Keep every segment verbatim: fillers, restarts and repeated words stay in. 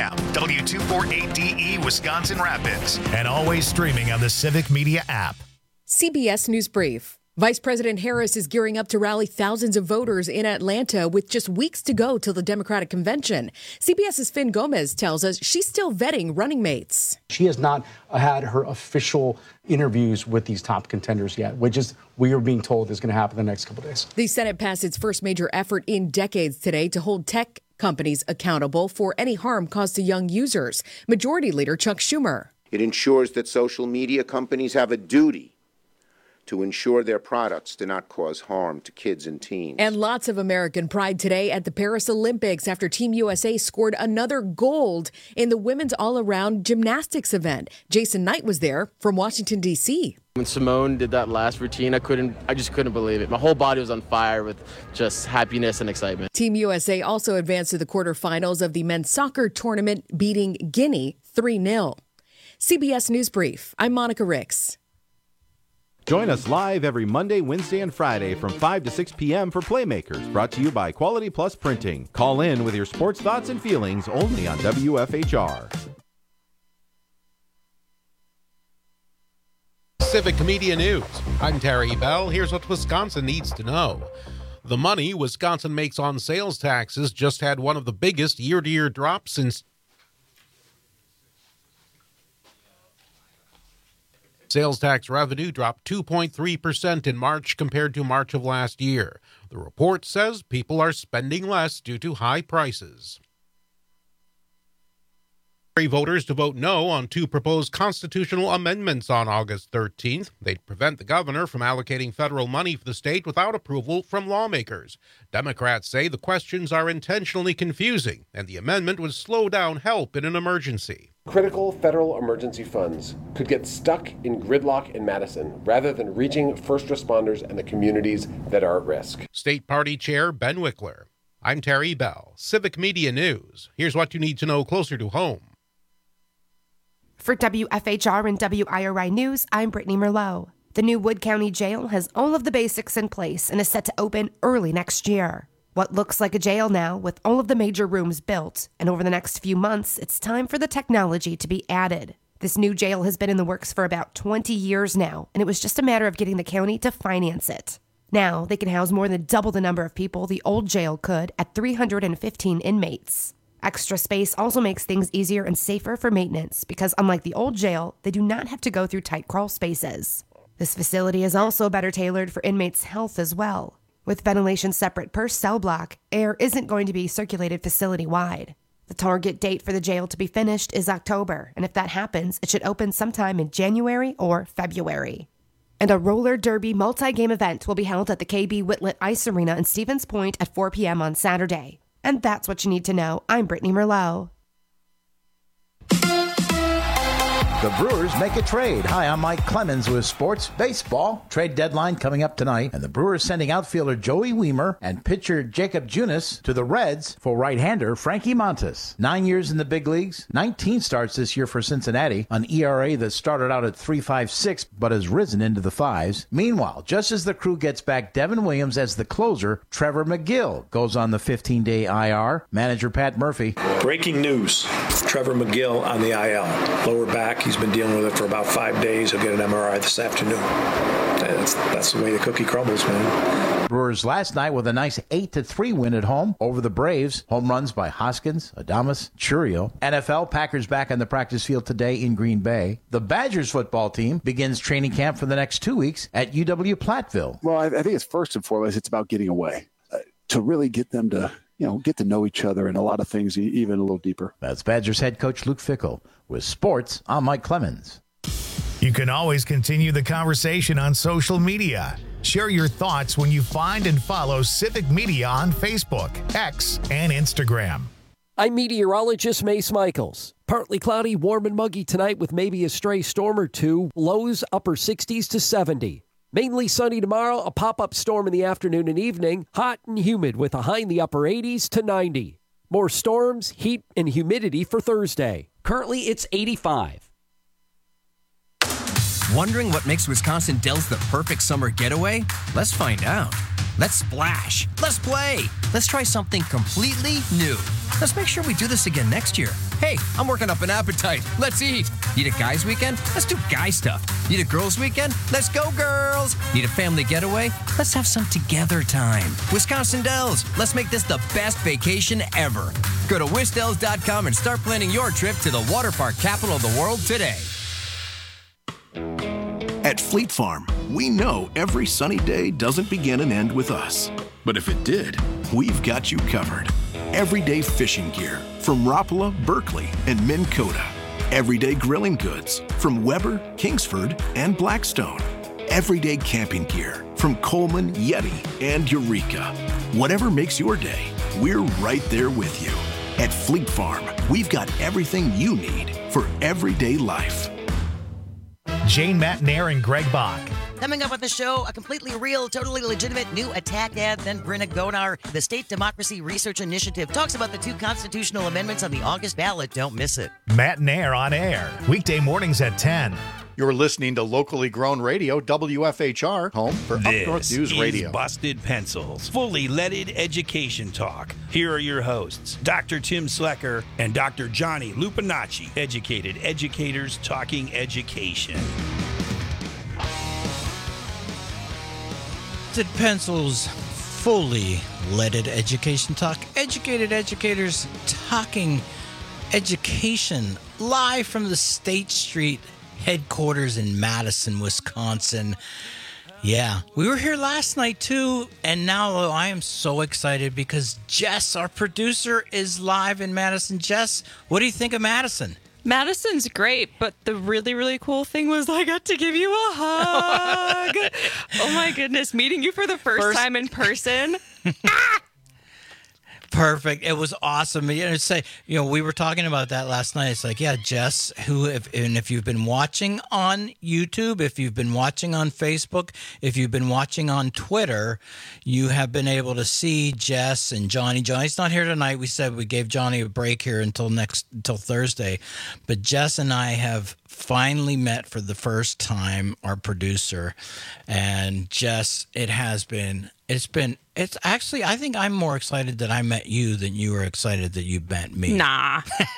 app, W two forty-eight D E Wisconsin Rapids, and always streaming on the Civic Media app. C B S News Brief. Vice President Harris is gearing up to rally thousands of voters in Atlanta with just weeks to go till the Democratic convention. CBS's Finn Gomez tells us she's still vetting running mates. She has not had her official interviews with these top contenders yet, which is we are being told is going to happen the next couple of days. The Senate passed its first major effort in decades today to hold tech companies accountable for any harm caused to young users. Majority Leader Chuck Schumer. It ensures that social media companies have a duty to ensure their products do not cause harm to kids and teens. And lots of American pride today at the Paris Olympics after Team U S A scored another gold in the women's all-around gymnastics event. Jason Knight was there from Washington, D C When Simone did that last routine, I couldn't, I just couldn't believe it. My whole body was on fire with just happiness and excitement. Team U S A also advanced to the quarterfinals of the men's soccer tournament, beating Guinea three nil. C B S News Brief. I'm Monica Ricks. Join us live every Monday, Wednesday, and Friday from five to six p.m. for Playmakers, brought to you by Quality Plus Printing. Call in with your sports thoughts and feelings only on W F H R. Civic Media News. I'm Terry Bell. Here's what Wisconsin needs to know. The money Wisconsin makes on sales taxes just had one of the biggest year-to-year drops since sales tax revenue dropped two point three percent in March compared to March of last year. The report says people are spending less due to high prices. Voters to vote no on two proposed constitutional amendments on August thirteenth. They'd prevent the governor from allocating federal money for the state without approval from lawmakers. Democrats say the questions are intentionally confusing, and the amendment would slow down help in an emergency. Critical federal emergency funds could get stuck in gridlock in Madison rather than reaching first responders and the communities that are at risk. State Party Chair Ben Wickler. I'm Terry Bell, Civic Media News. Here's what you need to know closer to home. For W F H R and W I R I News, I'm Brittany Merlot. The new Wood County Jail has all of the basics in place and is set to open early next year. What looks like a jail now with all of the major rooms built, and over the next few months, it's time for the technology to be added. This new jail has been in the works for about twenty years now, and it was just a matter of getting the county to finance it. Now, they can house more than double the number of people the old jail could at three hundred fifteen inmates. Extra space also makes things easier and safer for maintenance because unlike the old jail, they do not have to go through tight crawl spaces. This facility is also better tailored for inmates' health as well. With ventilation separate per cell block, air isn't going to be circulated facility-wide. The target date for the jail to be finished is October, and if that happens, it should open sometime in January or February. And a roller derby multi-game event will be held at the K B Whitlet Ice Arena in Stevens Point at four p.m. on Saturday. And that's what you need to know. I'm Brittany Merlot. The Brewers make a trade. Hi, I'm Mike Clemens with Sports Baseball. Trade deadline coming up tonight, and the Brewers sending outfielder Joey Wiemer and pitcher Jacob Junis to the Reds for right-hander Frankie Montas. Nine years in the big leagues, nineteen starts this year for Cincinnati, an E R A that started out at three point five six but has risen into the fives. Meanwhile, just as the crew gets back Devin Williams as the closer, Trevor McGill goes on the fifteen-day I R. Manager Pat Murphy. Breaking news. Trevor McGill on the I L. Lower back. He's been dealing with it for about five days. He'll get an M R I this afternoon. That's, that's the way the cookie crumbles, man. Brewers last night with a nice eight to three win at home over the Braves. Home runs by Hoskins, Adames, Churio. N F L, Packers back on the practice field today in Green Bay. The Badgers football team begins training camp for the next two weeks at U W Platteville. Well, I, I think it's first and foremost, it's about getting away. Uh, to really get them to, you know, get to know each other and a lot of things even a little deeper. That's Badgers head coach Luke Fickell. With sports, I'm Mike Clemens. You can always continue the conversation on social media. Share your thoughts when you find and follow Civic Media on Facebook, X, and Instagram. I'm meteorologist Mace Michaels. Partly cloudy, warm and muggy tonight with maybe a stray storm or two. Lows upper sixties to seventy. Mainly sunny tomorrow, a pop-up storm in the afternoon and evening. Hot and humid with a high in the upper eighties to ninety. More storms, heat, and humidity for Thursday. Currently, it's eighty-five. Wondering what makes Wisconsin Dells the perfect summer getaway? Let's find out. Let's splash. Let's play. Let's try something completely new. Let's make sure we do this again next year. Hey, I'm working up an appetite. Let's eat. Need a guys' weekend? Let's do guy stuff. Need a girls' weekend? Let's go, girls. Need a family getaway? Let's have some together time. Wisconsin Dells, let's make this the best vacation ever. Go to wisdells dot com and start planning your trip to the water park capital of the world today. At Fleet Farm, we know every sunny day doesn't begin and end with us. But if it did, we've got you covered. Everyday fishing gear from Rapala, Berkeley, and Minn Kota. Everyday grilling goods from Weber, Kingsford, and Blackstone. Everyday camping gear from Coleman, Yeti, and Eureka. Whatever makes your day, we're right there with you. At Fleet Farm, we've got everything you need for everyday life. Jane Matnair and Greg Bach. Coming up on the show, a completely real, totally legitimate new attack ad. Then Brenna Gonar, the State Democracy Research Initiative, talks about the two constitutional amendments on the August ballot. Don't miss it. Matnair on air, weekday mornings at ten. You're listening to locally grown radio, W F H R, home for Up North News This Radio. is Busted Pencils, fully leaded education talk. Here are your hosts, Doctor Tim Slecker and Doctor Johnny Lupinacci, educated educators talking education. Busted Pencils, fully leaded education talk. Educated educators talking education, live from the State Street headquarters in Madison, Wisconsin. Yeah, we were here last night too, and now I am so excited because Jess, our producer, is live in Madison. Jess, what do you think of Madison? Madison's great, but the really, really cool thing was I got to give you a hug. Oh my goodness, meeting you for the first, first- time in person. Perfect. It was awesome. You know, say, you know, we were talking about that last night. It's like, yeah, Jess, who, if, and if you've been watching on YouTube, if you've been watching on Facebook, if you've been watching on Twitter, you have been able to see Jess and Johnny. Johnny's not here tonight. We said we gave Johnny a break here until next, until Thursday. But Jess and I have finally met for the first time, our producer. And Jess, it has been, it's been, it's actually, I think I'm more excited that I met you than you were excited that you met me. Nah.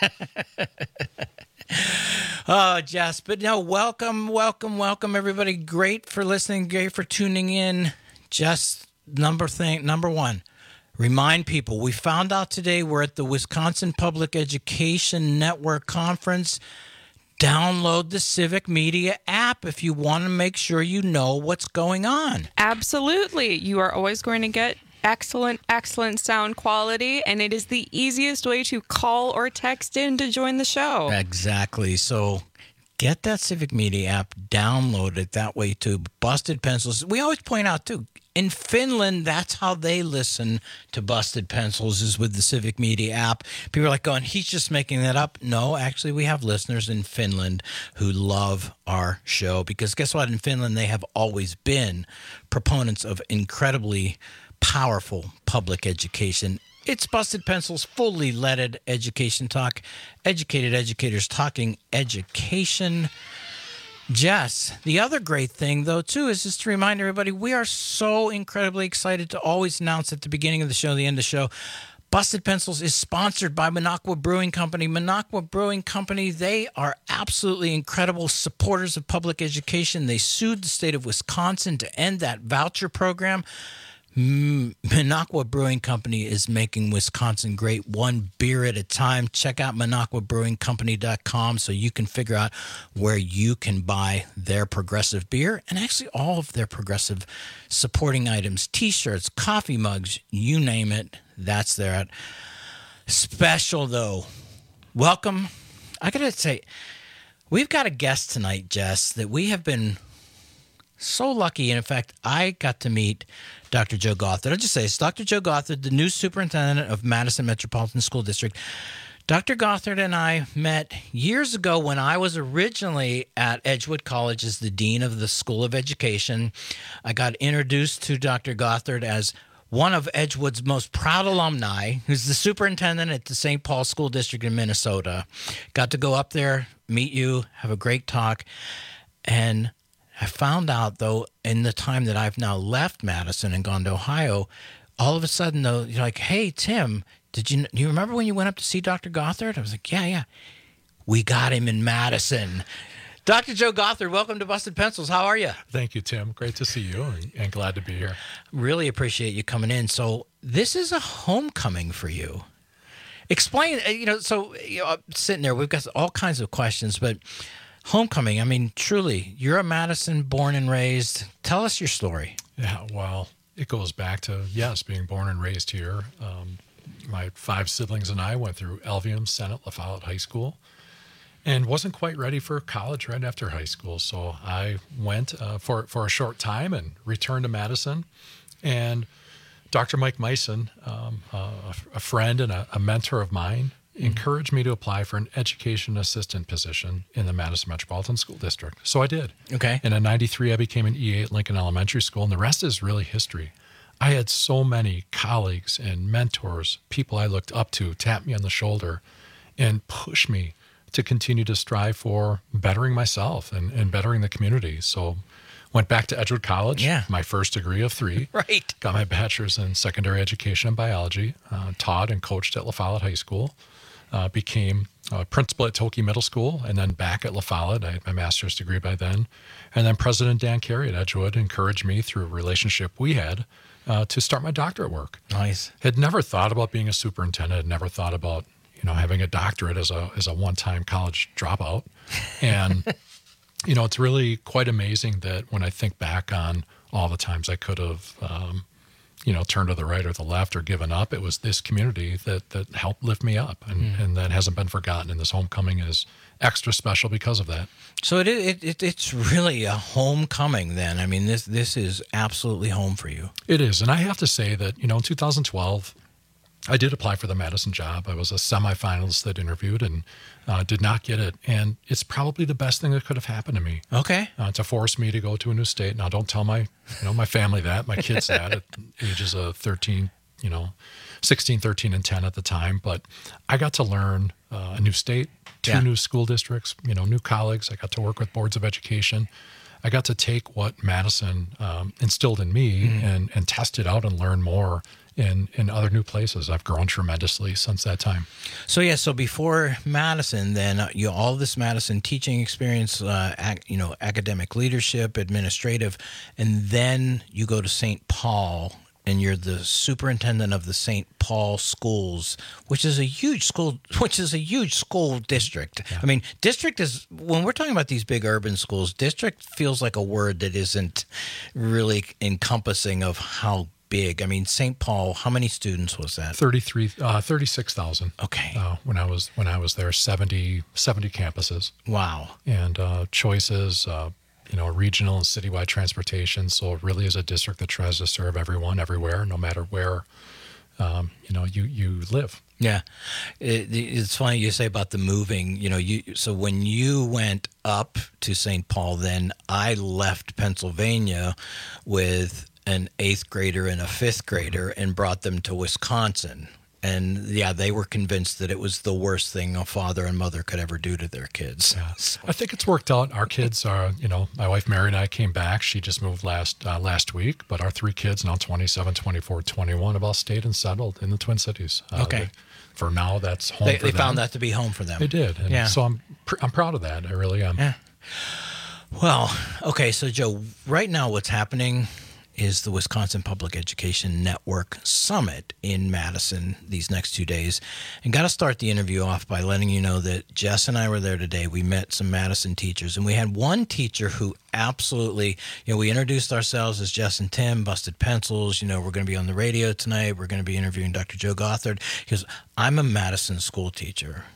Oh, Jess, but no, welcome, welcome, welcome, everybody. Great for listening, great for tuning in. Just number thing, number one, remind people, we found out today we're at the Wisconsin Public Education Network Conference. Download the Civic Media app if you want to make sure you know what's going on. Absolutely. You are always going to get excellent, excellent sound quality, and it is the easiest way to call or text in to join the show. Exactly. So get that Civic Media app, download it that way too. Busted Pencils. We always point out too, in Finland, that's how they listen to Busted Pencils, is with the Civic Media app. People are like going, he's just making that up. No, actually, we have listeners in Finland who love our show because guess what? In Finland, they have always been proponents of incredibly powerful public education. It's Busted Pencils, fully leaded education talk. Educated educators talking education. Jess, the other great thing, though, too, is just to remind everybody, we are so incredibly excited to always announce at the beginning of the show, the end of the show, Busted Pencils is sponsored by Minocqua Brewing Company. Minocqua Brewing Company, they are absolutely incredible supporters of public education. They sued the state of Wisconsin to end that voucher program. Minocqua Brewing Company is making Wisconsin great, one beer at a time. Check out minocqua brewing company dot com so you can figure out where you can buy their progressive beer and actually all of their progressive supporting items, T-shirts, coffee mugs, you name it, that's there. Special, though. Welcome. I got to say, we've got a guest tonight, Jess, that we have been so lucky. And in fact, I got to meet Doctor Joe Gothard. I'll just say it's Doctor Joe Gothard, the new superintendent of Madison Metropolitan School District. Doctor Gothard and I met years ago when I was originally at Edgewood College as the dean of the School of Education. I got introduced to Doctor Gothard as one of Edgewood's most proud alumni, who's the superintendent at the Saint Paul School District in Minnesota. Got to go up there, meet you, have a great talk, and I found out, though, in the time that I've now left Madison and gone to Ohio, all of a sudden, though, you're like, hey, Tim, did you, you remember when you went up to see Doctor Gothard? I was like, yeah, yeah. We got him in Madison. Doctor Joe Gothard, welcome to Busted Pencils. How are you? Thank you, Tim. Great to see you and, and glad to be here. Really appreciate you coming in. So this is a homecoming for you. Explain, you know, so you know, sitting there, we've got all kinds of questions, but homecoming, I mean, truly, you're a Madison born and raised. Tell us your story. Yeah, well, it goes back to, yes, being born and raised here. Um, my five siblings and I went through Elvium, Senate, La Follette High School, and wasn't quite ready for college right after high school. So I went uh, for, for a short time and returned to Madison. And Doctor Mike Meisen, um, uh, a friend and a, a mentor of mine, mm-hmm. encouraged me to apply for an education assistant position in the Madison Metropolitan School District. So I did. Okay. And in ninety-three, I became an E A at Lincoln Elementary School, and the rest is really history. I had so many colleagues and mentors, people I looked up to, tap me on the shoulder and push me to continue to strive for bettering myself and, and bettering the community. So went back to Edgewood College, yeah. my first degree of three. Right. Got my bachelor's in secondary education and biology, uh, taught and coached at La Follette High School, uh, became a principal at Toki Middle School, and then back at La Follette. I had my master's degree by then. And then President Dan Carey at Edgewood encouraged me through a relationship we had uh, to start my doctorate work. Nice. Had never thought about being a superintendent, had never thought about you know, having a doctorate as a as a one-time college dropout. And, you know, it's really quite amazing that when I think back on all the times I could have, um, you know, turned to the right or the left or given up, it was this community that that helped lift me up. And, mm. and that hasn't been forgotten. And this homecoming is extra special because of that. So it, it, it it's really a homecoming then. I mean, this this is absolutely home for you. It is. And I have to say that, you know, in two thousand twelve, I did apply for the Madison job. I was a semifinalist that interviewed and uh, did not get it. And it's probably the best thing that could have happened to me. Okay. Uh, to force me to go to a new state. Now, don't tell my, you know, my family that, my kids that at ages of thirteen, you know, sixteen, thirteen, and ten at the time. But I got to learn uh, a new state, two yeah. new school districts, you know, new colleagues. I got to work with boards of education. I got to take what Madison um, instilled in me mm. and, and test it out and learn more in, in other new places. I've grown tremendously since that time. So, yeah, so before Madison, then, uh, you know, all this Madison teaching experience, uh, ac- you know, academic leadership, administrative, and then you go to Saint Paul, and you're the superintendent of the Saint Paul schools, which is a huge school, which is a huge school district. Yeah. I mean, district is, when we're talking about these big urban schools, district feels like a word that isn't really encompassing of how big. I mean, Saint Paul, how many students was that? thirty-three, uh, thirty-six thousand. Okay. Uh, when I was when I was there, seventy, seventy campuses. Wow. And uh, choices, uh, you know, regional and citywide transportation. So it really is a district that tries to serve everyone, everywhere, no matter where, um, you know, you, you live. Yeah. It, it's funny you say about the moving, you know, you, so when you went up to Saint Paul, then I left Pennsylvania with an eighth grader and a fifth grader and brought them to Wisconsin. And yeah, they were convinced that it was the worst thing a father and mother could ever do to their kids. Yeah. So. I think it's worked out. Our kids are, you know, my wife Mary and I came back. She just moved last uh, last week, but our three kids, now twenty-seven, twenty-four, twenty-one, have all stayed and settled in the Twin Cities. Uh, okay. They, for now, that's home they, for they them. They found that to be home for them. They did. And yeah. So I'm pr- I'm proud of that. I really am. Yeah. Well, okay. So, Joe, right now what's happening is the Wisconsin Public Education Network Summit in Madison these next two days. And got to start the interview off by letting you know that Jess and I were there today. We met some Madison teachers, and we had one teacher who absolutely, you know, we introduced ourselves as Jess and Tim, Busted Pencils. You know, we're going to be on the radio tonight. We're going to be interviewing Doctor Joe Gothard. He goes, I'm a Madison school teacher.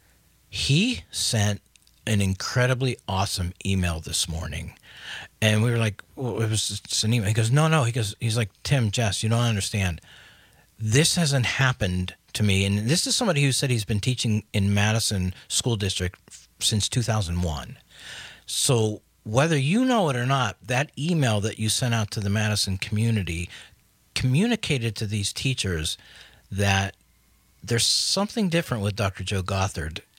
He sent an incredibly awesome email this morning. And we were like, well, it was just an email. He goes, no, no. He goes, he's like, Tim, Jess, you don't understand. This hasn't happened to me. And this is somebody who said he's been teaching in Madison School District since two thousand one. So whether you know it or not, that email that you sent out to the Madison community communicated to these teachers that there's something different with Doctor Joe Gothard.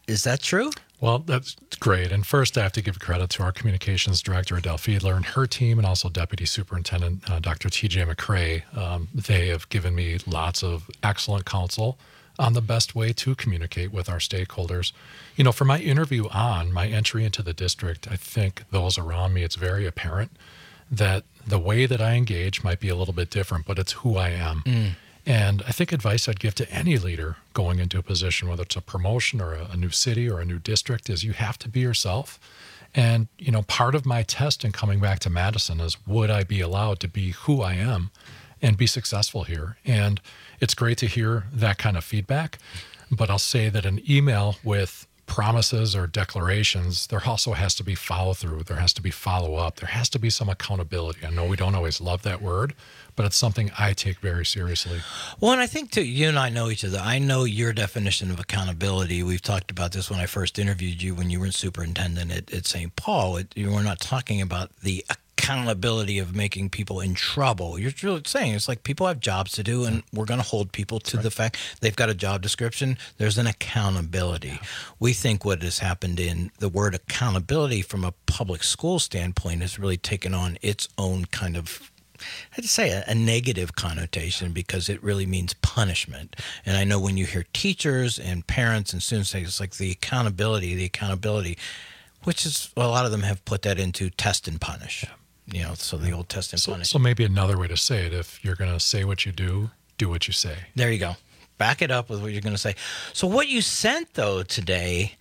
Is that true? Well, that's great. And first, I have to give credit to our communications director, Adele Fiedler, and her team, and also Deputy Superintendent uh, Doctor T J McCrae. Um, they have given me lots of excellent counsel on the best way to communicate with our stakeholders. You know, for my interview on my entry into the district, I think those around me, it's very apparent that the way that I engage might be a little bit different, but it's who I am. Mm. And I think advice I'd give to any leader going into a position, whether it's a promotion or a, a new city or a new district, is you have to be yourself. And, you know, part of my test in coming back to Madison is, would I be allowed to be who I am and be successful here? And it's great to hear that kind of feedback. But I'll say that an email with promises or declarations, there also has to be follow through. There has to be follow up. There has to be some accountability. I know we don't always love that word, but it's something I take very seriously. Well, and I think, too, you and I know each other. I know your definition of accountability. We've talked about this when I first interviewed you when you were superintendent at, at Saint Paul. It, you were not talking about the accountability of making people in trouble. You're really saying it's like people have jobs to do, and we're going to hold people to right. the fact they've got a job description. There's an accountability. Yeah. We think what has happened in the word accountability from a public school standpoint has really taken on its own kind of, I'd say, a, a negative connotation, because it really means punishment. And I know when you hear teachers and parents and students say it's like the accountability, the accountability, which is, well, a lot of them have put that into test and punish. Yeah. You know, so the old test and so, punish. So maybe another way to say it, if you're going to say what you do, do what you say. There you go. Back it up with what you're going to say. So what you sent, though, today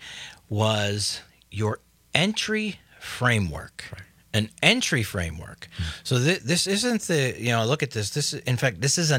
was your entry framework. Right. An entry framework. Mm-hmm. So th- this isn't the, you know, look at this. This is, in fact, this is a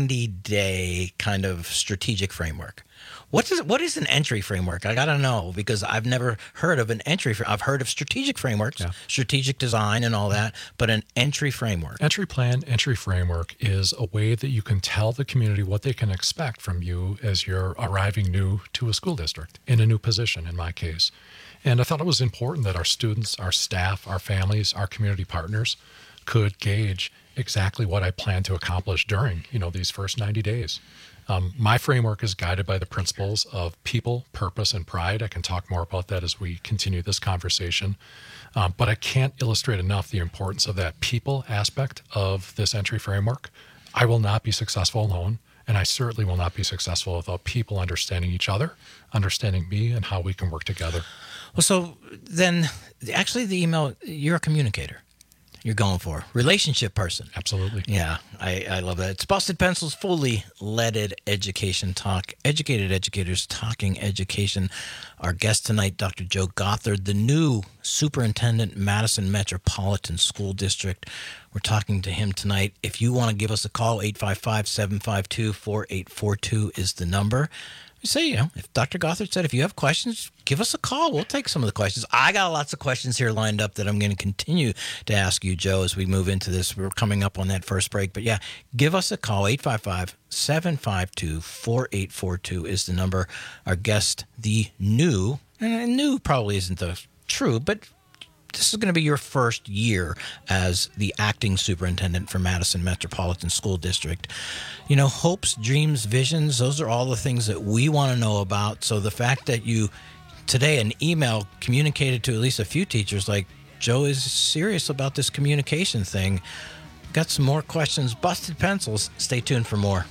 ninety-day kind of strategic framework. What is what is an entry framework? I got to know, because I've never heard of an entry. I've heard of strategic frameworks, yeah. strategic design and all that, but an entry framework. Entry plan, entry framework is a way that you can tell the community what they can expect from you as you're arriving new to a school district, in a new position, in my case. And I thought it was important that our students, our staff, our families, our community partners could gauge exactly what I plan to accomplish during, you know, these first ninety days. Um, my framework is guided by the principles of people, purpose, and pride. I can talk more about that as we continue this conversation. Um, but I can't illustrate enough the importance of that people aspect of this entry framework. I will not be successful alone, and I certainly will not be successful without people understanding each other, understanding me, and how we can work together. Well, so then actually the email, you're a communicator. You're going for relationship person. Absolutely. Yeah, I, I love that. It's Busted Pencils, fully leaded education talk. Educated educators talking education. Our guest tonight, Doctor Joe Gothard, the new superintendent, Madison Metropolitan School District. We're talking to him tonight. If you want to give us a call, eight five five, seven five two, four eight four two is the number. We say, you know, if Doctor Gothard said, if you have questions, give us a call. We'll take some of the questions. I got lots of questions here lined up that I'm going to continue to ask you, Joe, as we move into this. We're coming up on that first break. But yeah, give us a call. eight five five, seven five two, four eight four two is the number. Our guest, the new, and new probably isn't the true, but this is going to be your first year as the acting superintendent for Madison Metropolitan School District. You know, hopes, dreams, visions, those are all the things that we want to know about. So the fact that you, today, an email communicated to at least a few teachers, like, Joe is serious about this communication thing. Got some more questions. Busted Pencils. Stay tuned for more.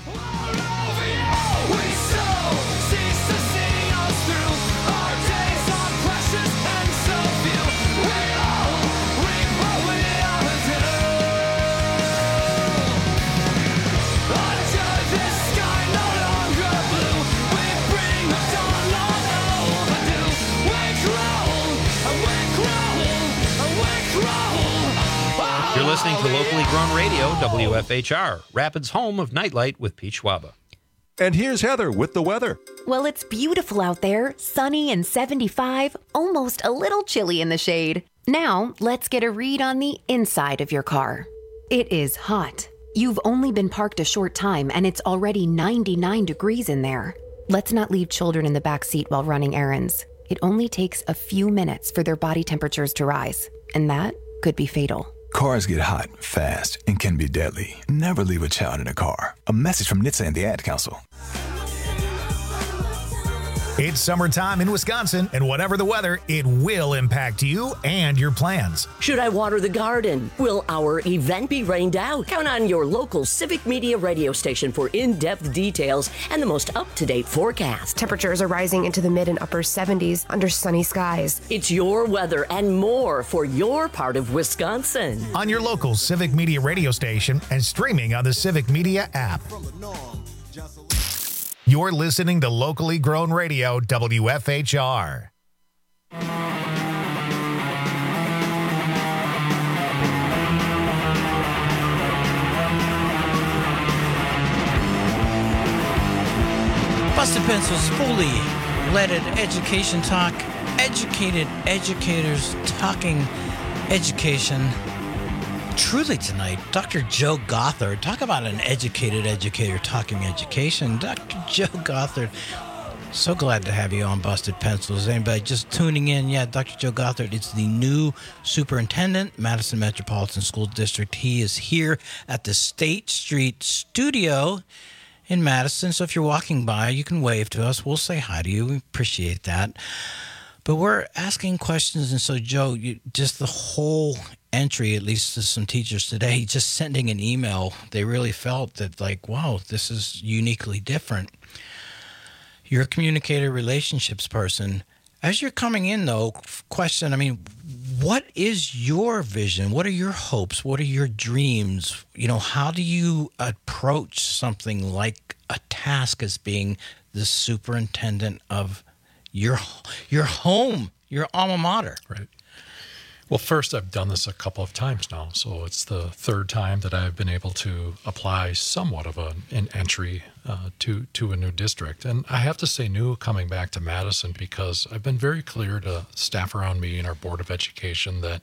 Listening to locally grown radio, W F H R, Rapids' home of Nightlight with Pete Schwaba. And here's Heather with the weather. Well, it's beautiful out there, sunny and seventy-five, almost a little chilly in the shade. Now, let's get a read on the inside of your car. It is hot. You've only been parked a short time and it's already ninety-nine degrees in there. Let's not leave children in the back seat while running errands. It only takes a few minutes for their body temperatures to rise, and that could be fatal. Cars get hot, fast, and can be deadly. Never leave a child in a car. A message from N H T S A and the Ad Council. It's summertime in Wisconsin, and whatever the weather, it will impact you and your plans. Should I water the garden? Will our event be rained out? Count on your local Civic Media radio station for in-depth details and the most up-to-date forecast. Temperatures are rising into the mid and upper seventies under sunny skies. It's your weather and more for your part of Wisconsin. On your local Civic Media radio station and streaming on the Civic Media app. You're listening to locally grown radio, W F H R. Busted Pencils, fully leaded education talk. Educated educators talking education. Truly tonight, Doctor Joe Gothard. Talk about an educated educator talking education. Doctor Joe Gothard. So glad to have you on Busted Pencils. Anybody just tuning in? Yeah, Doctor Joe Gothard is the new superintendent, Madison Metropolitan School District. He is here at the State Street studio in Madison. So if you're walking by, you can wave to us. We'll say hi to you. We appreciate that. But we're asking questions. And so, Joe, you, just the whole entry, at least to some teachers today, just sending an email, they really felt that, like, wow, this is uniquely different. You're a communicator, relationships person. As you're coming in, though, question, I mean, what is your vision? What are your hopes? What are your dreams? You know, how do you approach something like a task as being the superintendent of your your home, your alma mater? Right. Well, first, I've done this a couple of times now, so it's the third time that I've been able to apply somewhat of a, an entry uh, to to a new district. And I have to say new coming back to Madison, because I've been very clear to staff around me and our Board of Education that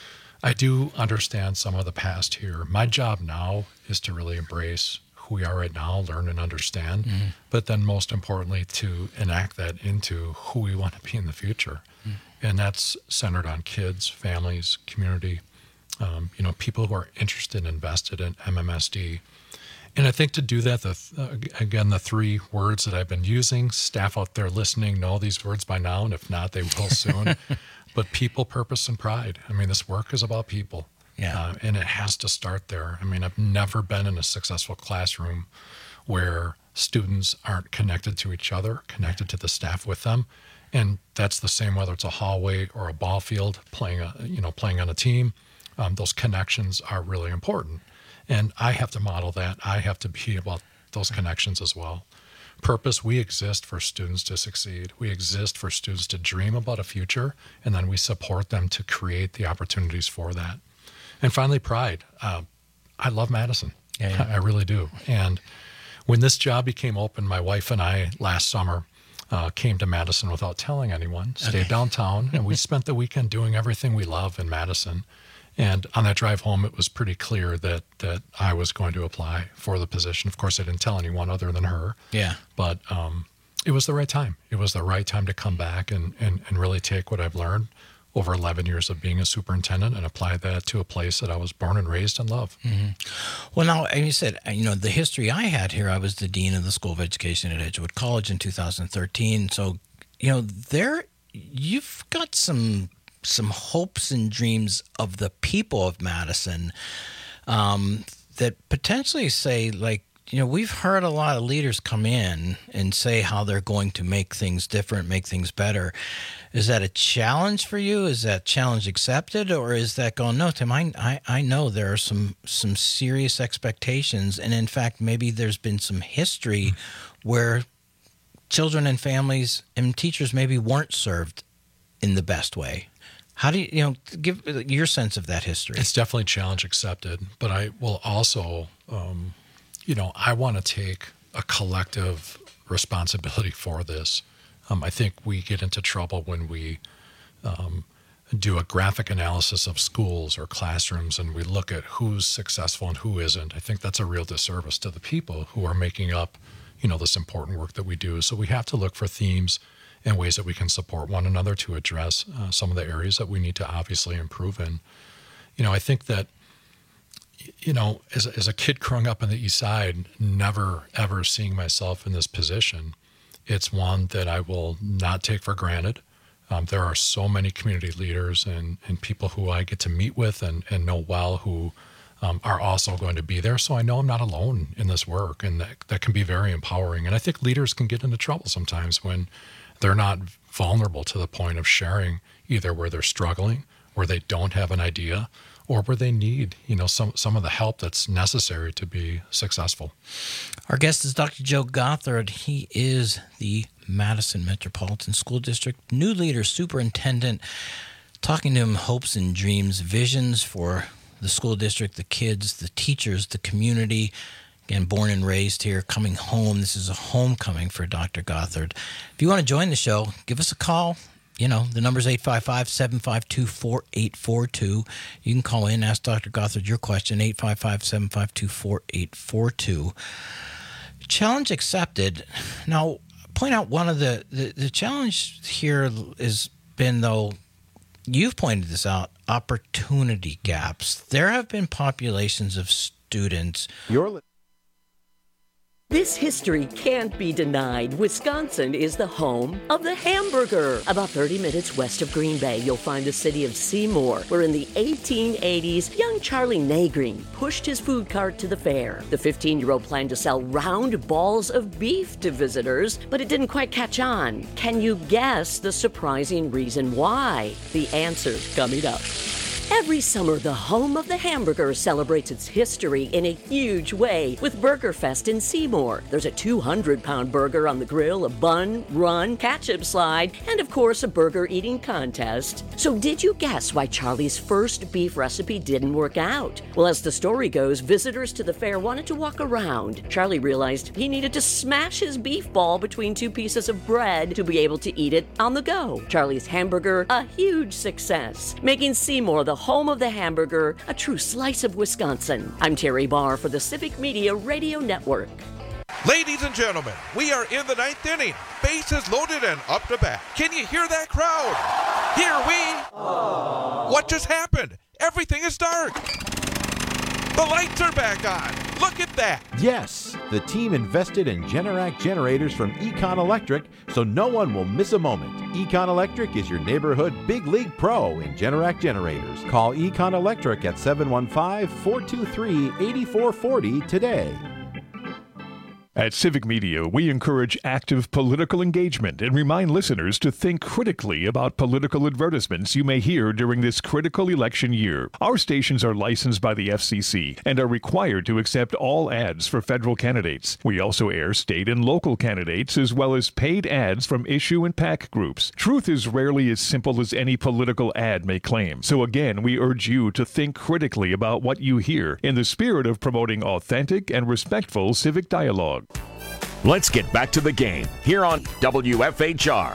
I do understand some of the past here. My job now is to really embrace who we are right now, learn and understand, mm-hmm. but then most importantly, to enact that into who we want to be in the future. Mm-hmm. And that's centered on kids, families, community, um, you know, people who are interested and invested in M M S D. And I think to do that, the uh, again, the three words that I've been using, staff out there listening know these words by now, and if not, they will soon. But people, purpose, and pride. I mean, this work is about people. Yeah. Uh, and it has to start there. I mean, I've never been in a successful classroom where students aren't connected to each other, connected to the staff with them. And that's the same whether it's a hallway or a ball field, playing a, you know, playing on a team. Um, those connections are really important. And I have to model that. I have to be about those connections as well. Purpose, we exist for students to succeed. We exist for students to dream about a future, and then we support them to create the opportunities for that. And finally, pride. Uh, I love Madison. Yeah, yeah. I really do. And when this job became open, my wife and I last summer uh, came to Madison without telling anyone, stayed okay. downtown, and we spent the weekend doing everything we love in Madison. And on that drive home, it was pretty clear that that I was going to apply for the position. Of course, I didn't tell anyone other than her. Yeah. But um, it was the right time. It was the right time to come back and, and, and really take what I've learned over eleven years of being a superintendent and apply that to a place that I was born and raised and love. Mm-hmm. Well, now, and you said, you know, the history I had here, I was the dean of the School of Education at Edgewood College in two thousand thirteen. So, you know, there, you've got some some hopes and dreams of the people of Madison um, that potentially say, like, you know, we've heard a lot of leaders come in and say how they're going to make things different, make things better. Is that a challenge for you? Is that challenge accepted? Or is that going, no, Tim, I, I, I know there are some, some serious expectations. And in fact, maybe there's been some history where children and families and teachers maybe weren't served in the best way. How do you, you know, give your sense of that history? It's definitely challenge accepted, but I will also, um, you know, I want to take a collective responsibility for this. Um, I think we get into trouble when we um, do a graphic analysis of schools or classrooms and we look at who's successful and who isn't. I think that's a real disservice to the people who are making up, you know, this important work that we do. So we have to look for themes and ways that we can support one another to address uh, some of the areas that we need to obviously improve in. You know, I think that, you know, as, as a kid growing up on the East Side, never, ever seeing myself in this position, it's one that I will not take for granted. Um, there are so many community leaders and, and people who I get to meet with and, and know well who um, are also going to be there. So I know I'm not alone in this work, and that, that can be very empowering. And I think leaders can get into trouble sometimes when they're not vulnerable to the point of sharing either where they're struggling, where they don't have an idea, or where they need, you know, some, some of the help that's necessary to be successful. Our guest is Doctor Joe Gothard. He is the Madison Metropolitan School District new leader superintendent. Talking to him hopes and dreams, visions for the school district, the kids, the teachers, the community. Again, born and raised here, coming home. This is a homecoming for Doctor Gothard. If you want to join the show, give us a call. You know, the number's eight five five, seven five two, four eight four two. You can call in, ask Doctor Gothard your question, eight five five, seven five two, four eight four two. Challenge accepted. Now, point out one of the, the, the challenge here has been, though, you've pointed this out, opportunity gaps. There have been populations of students. You're li- This history can't be denied. Wisconsin is the home of the hamburger. About thirty minutes west of Green Bay, you'll find the city of Seymour, where in the eighteen eighties, young Charlie Nagreen pushed his food cart to the fair. The fifteen-year-old planned to sell round balls of beef to visitors, but it didn't quite catch on. Can you guess the surprising reason why? The answer's coming up. Every summer, the home of the hamburger celebrates its history in a huge way with Burger Fest in Seymour. There's a two hundred pound burger on the grill, a bun, run, ketchup slide, and of course a burger eating contest. So did you guess why Charlie's first beef recipe didn't work out? Well, as the story goes, visitors to the fair wanted to walk around. Charlie realized he needed to smash his beef ball between two pieces of bread to be able to eat it on the go. Charlie's hamburger, a huge success, making Seymour the home of the hamburger, a true slice of Wisconsin. I'm Terry Barr for the Civic Media Radio Network. Ladies and gentlemen, we are in the ninth inning. Bases loaded and up to bat. Can you hear that crowd? Here we... Aww. What just happened? Everything is dark. The lights are back on. Look at that. Yes, the team invested in Generac generators from Econ Electric, so no one will miss a moment. Econ Electric is your neighborhood big league pro in Generac generators. Call Econ Electric at seven one five, four two three, eight four four zero today. At Civic Media, we encourage active political engagement and remind listeners to think critically about political advertisements you may hear during this critical election year. Our stations are licensed by the F C C and are required to accept all ads for federal candidates. We also air state and local candidates as well as paid ads from issue and PAC groups. Truth is rarely as simple as any political ad may claim. So again, we urge you to think critically about what you hear in the spirit of promoting authentic and respectful civic dialogue. Let's get back to the game here on W F H R.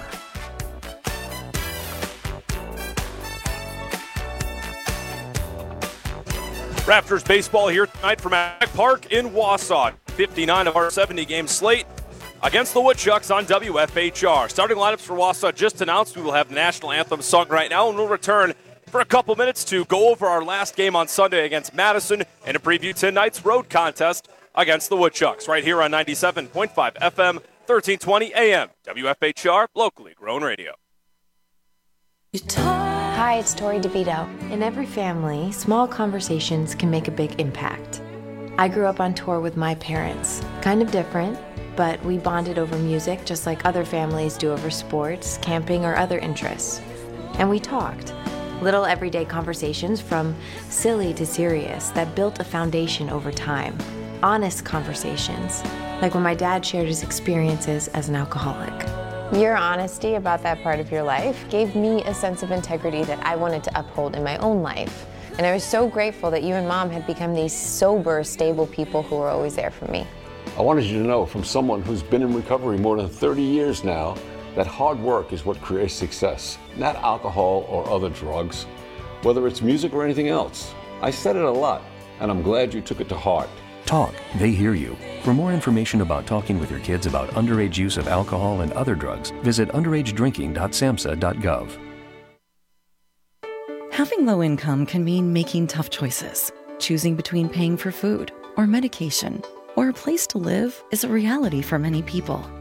Raptors baseball here tonight from Ag Park in Wausau. fifty-nine of our seventy game slate against the Woodchucks on W F H R. Starting lineups for Wausau just announced. We will have the national anthem sung right now, and we'll return for a couple minutes to go over our last game on Sunday against Madison and to preview tonight's road contest against the Woodchucks, right here on ninety-seven point five F M, thirteen twenty A M, W F H R, locally grown radio. Hi, it's Tori DeVito. In every family, small conversations can make a big impact. I grew up on tour with my parents. Kind of different, but we bonded over music just like other families do over sports, camping, or other interests. And we talked. Little everyday conversations from silly to serious that built a foundation over time. Honest conversations, like when my dad shared his experiences as an alcoholic. Your honesty about that part of your life gave me a sense of integrity that I wanted to uphold in my own life. And I was so grateful that you and Mom had become these sober, stable people who were always there for me. I wanted you to know from someone who's been in recovery more than thirty years now that hard work is what creates success, not alcohol or other drugs, whether it's music or anything else. I said it a lot, and I'm glad you took it to heart. Talk, they hear you. For more information about talking with your kids about underage use of alcohol and other drugs, visit underage drinking dot samhsa dot gov. Having low income can mean making tough choices. Choosing between paying for food or medication or a place to live is a reality for many people.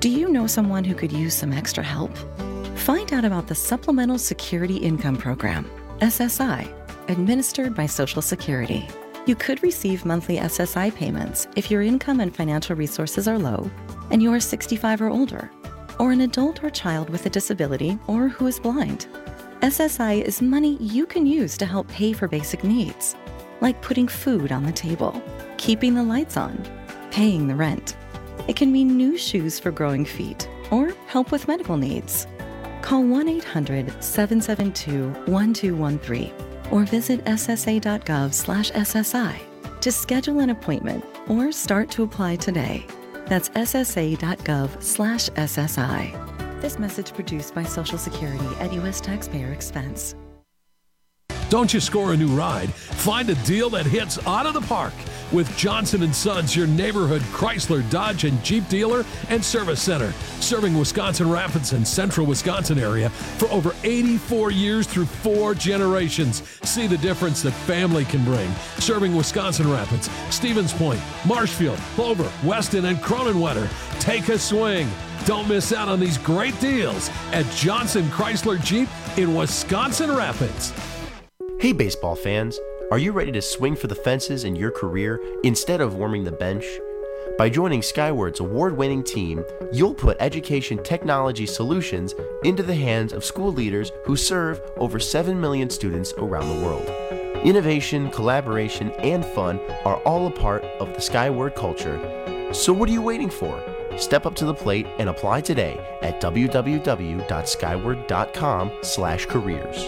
Do you know someone who could use some extra help? Find out about the Supplemental Security Income Program, S S I, administered by Social Security. You could receive monthly S S I payments if your income and financial resources are low and you are sixty-five or older, or an adult or child with a disability or who is blind. S S I is money you can use to help pay for basic needs, like putting food on the table, keeping the lights on, paying the rent. It can mean new shoes for growing feet or help with medical needs. Call one eight hundred, seven seven two, one two one three or visit s s a dot gov slash S S I to schedule an appointment or start to apply today. That's s s a dot gov slash S S I. This message produced by Social Security at U S taxpayer expense. Don't you score a new ride? Find a deal that hits out of the park with Johnson and Sons, your neighborhood Chrysler, Dodge, and Jeep dealer and service center, serving Wisconsin Rapids and central Wisconsin area for over eighty-four years through four generations. See the difference that family can bring. Serving Wisconsin Rapids, Stevens Point, Marshfield, Clover, Weston, and Cronenwetter. Take a swing. Don't miss out on these great deals at Johnson Chrysler Jeep in Wisconsin Rapids. Hey baseball fans, are you ready to swing for the fences in your career instead of warming the bench? By joining Skyward's award-winning team, you'll put education technology solutions into the hands of school leaders who serve over seven million students around the world. Innovation, collaboration, and fun are all a part of the Skyward culture. So what are you waiting for? Step up to the plate and apply today at w w w dot skyward dot com slash careers.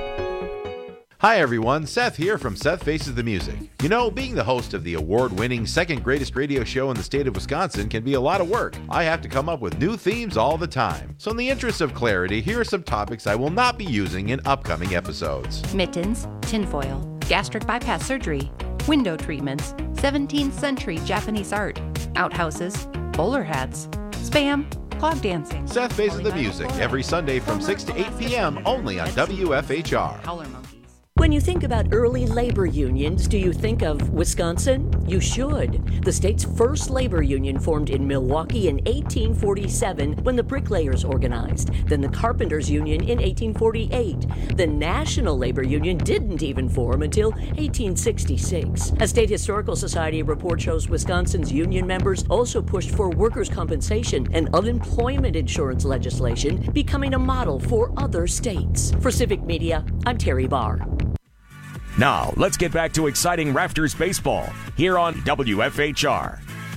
Hi everyone, Seth here from Seth Faces the Music. You know, being the host of the award-winning second greatest radio show in the state of Wisconsin can be a lot of work. I have to come up with new themes all the time. So in the interest of clarity, here are some topics I will not be using in upcoming episodes. Mittens, tinfoil, gastric bypass surgery, window treatments, seventeenth century Japanese art, outhouses, bowler hats, spam, clog dancing. Seth Faces the Music every Sunday from six to eight p.m. only on W F H R. When you think about early labor unions, do you think of Wisconsin? You should. The state's first labor union formed in Milwaukee in eighteen forty-seven when the bricklayers organized. Then the carpenters union in eighteen forty-eight. The National Labor Union didn't even form until eighteen sixty-six. A State Historical Society report shows Wisconsin's union members also pushed for workers' compensation and unemployment insurance legislation, becoming a model for other states. For Civic Media, I'm Terry Barr. Now, let's get back to exciting Raptors baseball here on W F H R.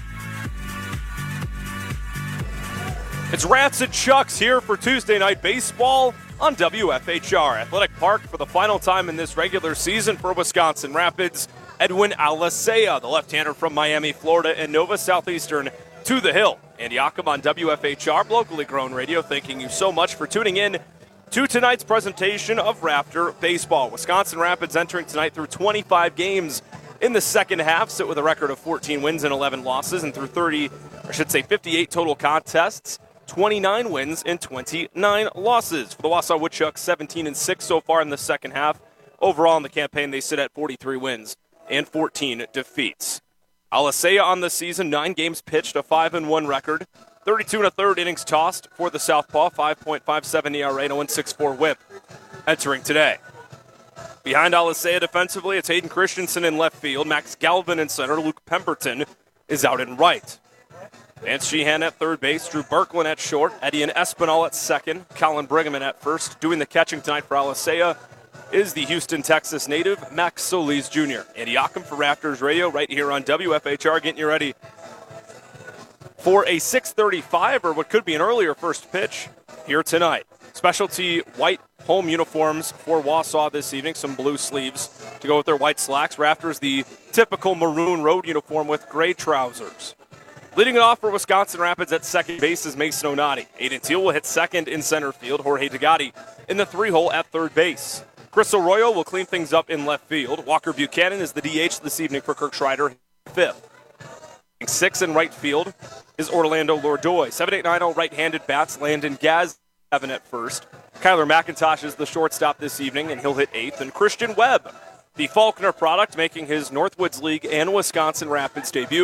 It's Rats and Chucks here for Tuesday Night Baseball on W F H R. Athletic Park for the final time in this regular season for Wisconsin Rapids. Edwin Alicea, the left-hander from Miami, Florida, and Nova Southeastern to the Hill. Andy Ockham on W F H R, locally grown radio, thanking you so much for tuning in to tonight's presentation of Raptor Baseball. Wisconsin Rapids entering tonight through twenty-five games in the second half, sit with a record of fourteen wins and eleven losses, and through thirty, or I should say fifty-eight total contests, twenty-nine wins and twenty-nine losses. For the Wausau Woodchucks, seventeen and six so far in the second half. Overall in the campaign, they sit at forty-three wins and fourteen defeats. Alicea on the season, nine games pitched, a five and one record. thirty-two and a third innings tossed for the Southpaw, five point five seven E R A, and a one point six four whip entering today. Behind Alicea defensively, it's Hayden Christensen in left field, Max Galvin in center, Luke Pemberton is out in right. Vance Sheehan at third base, Drew Berklin at short, Eddie and Espinal at second, Colin Brigham at first. Doing the catching tonight for Alicea is the Houston, Texas native, Max Solis Junior Andy Ockham for Raptors Radio right here on W F H R, getting you ready for a six thirty-five, or what could be an earlier first pitch here tonight. Specialty white home uniforms for Wausau this evening, some blue sleeves to go with their white slacks. Raptors, the typical maroon road uniform with gray trousers. Leading it off for Wisconsin Rapids at second base is Mason Onati. Aiden Teal will hit second in center field. Jorge Tagati in the three-hole at third base. Chris Arroyo will clean things up in left field. Walker Buchanan is the D H this evening for Kirk Schreider, fifth. Six in right field is Orlando Lordoy. seven eight nine oh right-handed bats, Landon Gaz, Evan at first. Kyler McIntosh is the shortstop this evening, and he'll hit eighth. And Christian Webb, the Faulkner product, making his Northwoods League and Wisconsin Rapids debut,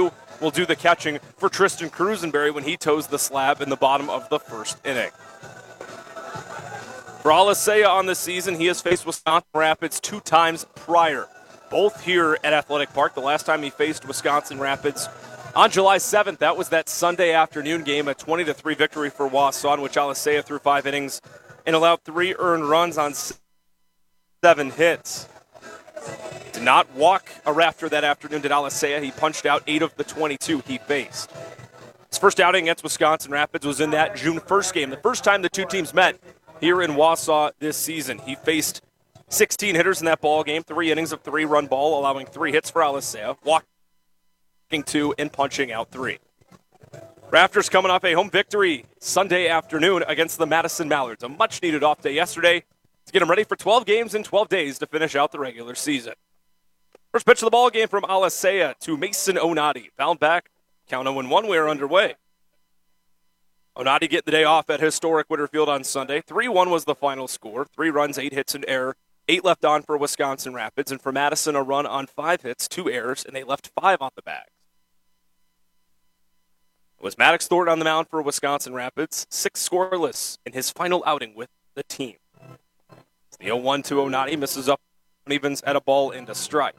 will do the catching for Tristan Crusenberry when he toes the slab in the bottom of the first inning. For Alisea on the season, he has faced Wisconsin Rapids two times prior, both here at Athletic Park. The last time he faced Wisconsin Rapids on July seventh, that was that Sunday afternoon game, a twenty to three victory for Wausau, in which Alisea threw five innings and allowed three earned runs on seven hits. Did not walk a Rafter that afternoon, did Alisea. He punched out eight of the twenty-two he faced. His first outing against Wisconsin Rapids was in that June first game, the first time the two teams met here in Wausau this season. He faced sixteen hitters in that ball game, three innings of three-run ball, allowing three hits for Alisea, walking two and punching out three. Rafters coming off a home victory Sunday afternoon against the Madison Mallards. A much-needed off day yesterday to get them ready for twelve games in twelve days to finish out the regular season. First pitch of the ball game from Alisea to Mason Onati. Found back, count oh one, we are underway. Onati getting the day off at historic Whitterfield on Sunday. three one was the final score. Three runs, eight hits, and error. Eight left on for Wisconsin Rapids. And for Madison, a run on five hits, two errors, and they left five on the bag. It was Maddox Thornton on the mound for Wisconsin Rapids. Six scoreless in his final outing with the team. It's the oh one to Onati. Misses up evens at a ball and a strike.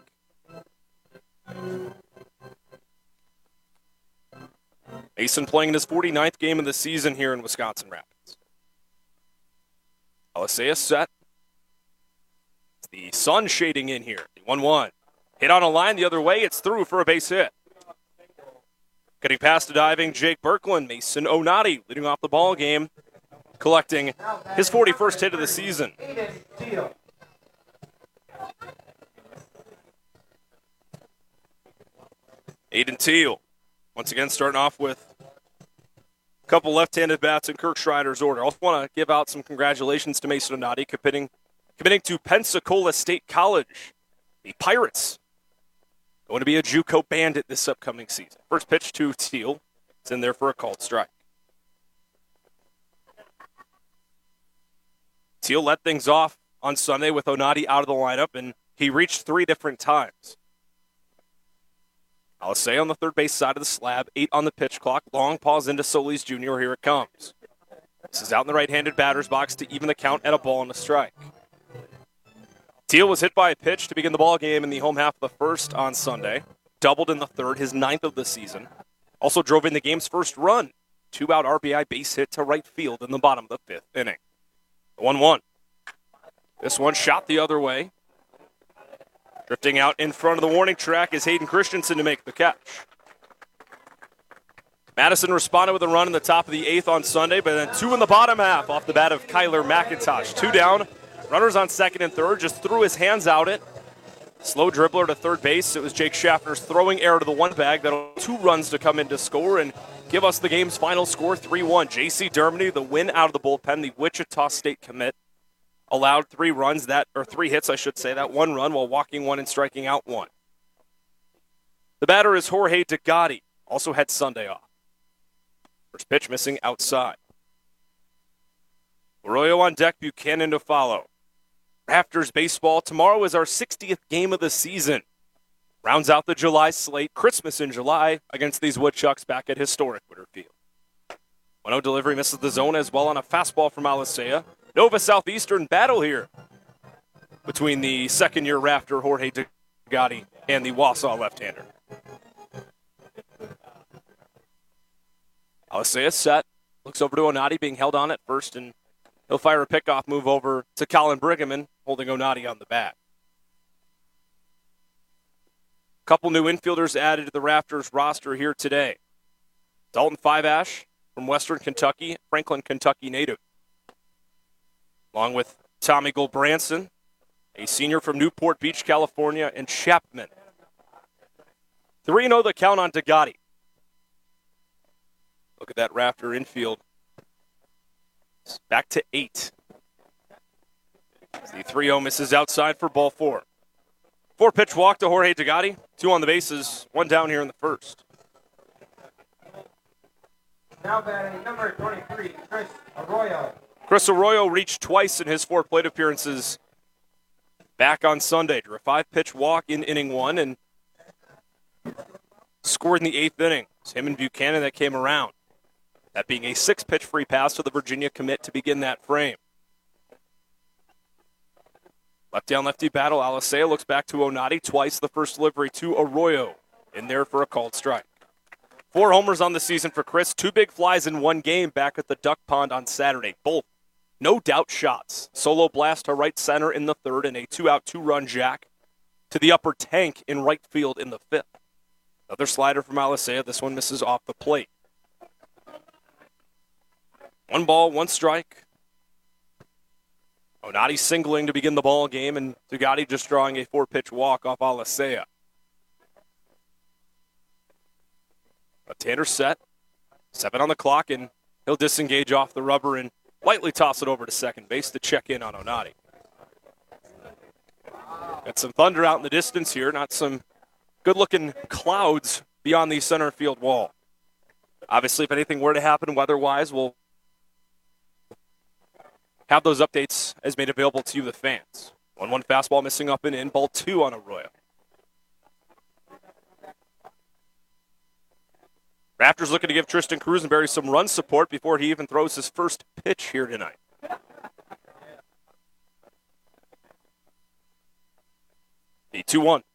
Mason playing in his forty-ninth game of the season here in Wisconsin Rapids. Alisea set. It's the sun shading in here. The one one. Hit on a line the other way. It's through for a base hit. Getting past a diving Jake Birkeland. Mason Onati leading off the ball game, collecting his forty-first hit of the season. Aiden Teal, once again starting off with a couple left-handed bats in Kirk Schreider's order. I also want to give out some congratulations to Mason Onati, committing, committing to Pensacola State College. The Pirates going to be a JUCO bandit this upcoming season. First pitch to Teal. It's in there for a called strike. Teal let things off on Sunday with Onati out of the lineup, and he reached three different times. Alisea on the third base side of the slab, eight on the pitch clock. Long pause into Solis Junior Here it comes. This is out in the right-handed batter's box to even the count at a ball and a strike. Teal was hit by a pitch to begin the ball game in the home half of the first on Sunday. Doubled in the third, his ninth of the season. Also drove in the game's first run. Two-out R B I base hit to right field in the bottom of the fifth inning. one one. This one shot the other way. Drifting out in front of the warning track is Hayden Christensen to make the catch. Madison responded with a run in the top of the eighth on Sunday, but then two in the bottom half off the bat of Kyler McIntosh. Two down, runners on second and third, just threw his hands out it. Slow dribbler to third base. It was Jake Schaffner's throwing error to the one bag. That'll two runs to come in to score and give us the game's final score, three one. J C Dermody, the win out of the bullpen, the Wichita State commit, allowed three runs, that or three hits, I should say, that one run while walking one and striking out one. The batter is Jorge Degatti, also had Sunday off. First pitch missing outside. Arroyo on deck, Buchanan to follow. Rafters baseball tomorrow is our sixtieth game of the season. Rounds out the July slate. Christmas in July against these Woodchucks back at historic Whitterfield. one oh delivery misses the zone as well on a fastball from Alisea. Nova Southeastern battle here between the second-year Rafter Jorge Degatti and the Wausau left-hander. Alisea set. Looks over to Onati being held on at first, and he'll fire a pickoff move over to Colin Brigham, holding Onati on the bat. Couple new infielders added to the Rafters roster here today. Dalton Five-Ash from Western Kentucky, Franklin, Kentucky native. Along with Tommy Goldbranson, a senior from Newport Beach, California, and Chapman. three oh the count on Degatti. Look at that Rafter infield. It's back to eight. The three oh misses outside for ball four. Four-pitch walk to Jorge Degatti. Two on the bases, one down here in the first. Now batting number twenty-three, Chris Arroyo. Chris Arroyo reached twice in his four plate appearances back on Sunday. Drew a five-pitch walk in inning one and scored in the eighth inning. It's him and Buchanan that came around. That being a six-pitch free pass to the Virginia commit to begin that frame. Lefty on lefty battle. Alicea looks back to Onati twice. The first delivery to Arroyo in there for a called strike. Four homers on the season for Chris. Two big flies in one game back at the Duck Pond on Saturday. Both no doubt shots. Solo blast to right center in the third and a two-out, two-run jack to the upper tank in right field in the fifth. Another slider from Alicea. This one misses off the plate. One ball, one strike. Onati singling to begin the ball game, and Tugati just drawing a four-pitch walk off Alicea. Left-hander set. Seven on the clock, and he'll disengage off the rubber and lightly toss it over to second base to check in on Onati. Got some thunder out in the distance here, not some good-looking clouds beyond the center field wall. Obviously, if anything were to happen weather-wise, we'll have those updates as made available to you, the fans. one one fastball missing up and in, ball two on Arroyo. Raptors looking to give Tristan Crusenberry some run support before he even throws his first pitch here tonight. The two one.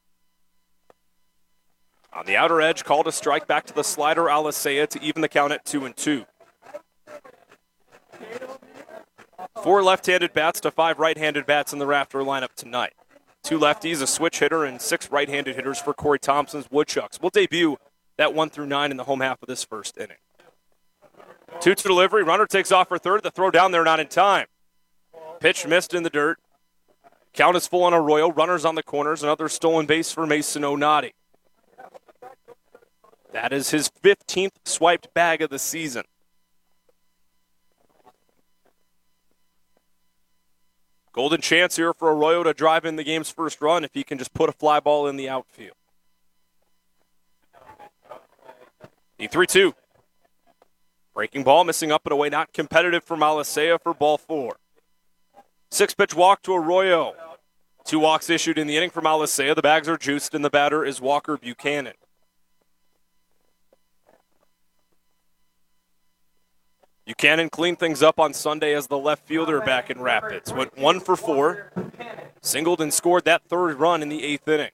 On the outer edge, called a strike back to the slider, Alicea, to even the count at two and two. Four left-handed bats to five right-handed bats in the Raptor lineup tonight. Two lefties, a switch hitter, and six right-handed hitters for Corey Thompson's Woodchucks. We'll debut that one through nine in the home half of this first inning. Two to delivery. Runner takes off for third. The throw down there not in time. Pitch missed in the dirt. Count is full on Arroyo. Runners on the corners. Another stolen base for Mason Onati. That is his fifteenth swiped bag of the season. Golden chance here for Arroyo to drive in the game's first run if he can just put a fly ball in the outfield. The three two. Breaking ball, missing up and away, not competitive from Alicea for ball four. Six-pitch walk to Arroyo. Two walks issued in the inning from Alicea. The bags are juiced, and the batter is Walker Buchanan. Buchanan cleaned things up on Sunday as the left fielder back in Rapids. Went one for four, singled and scored that third run in the eighth inning.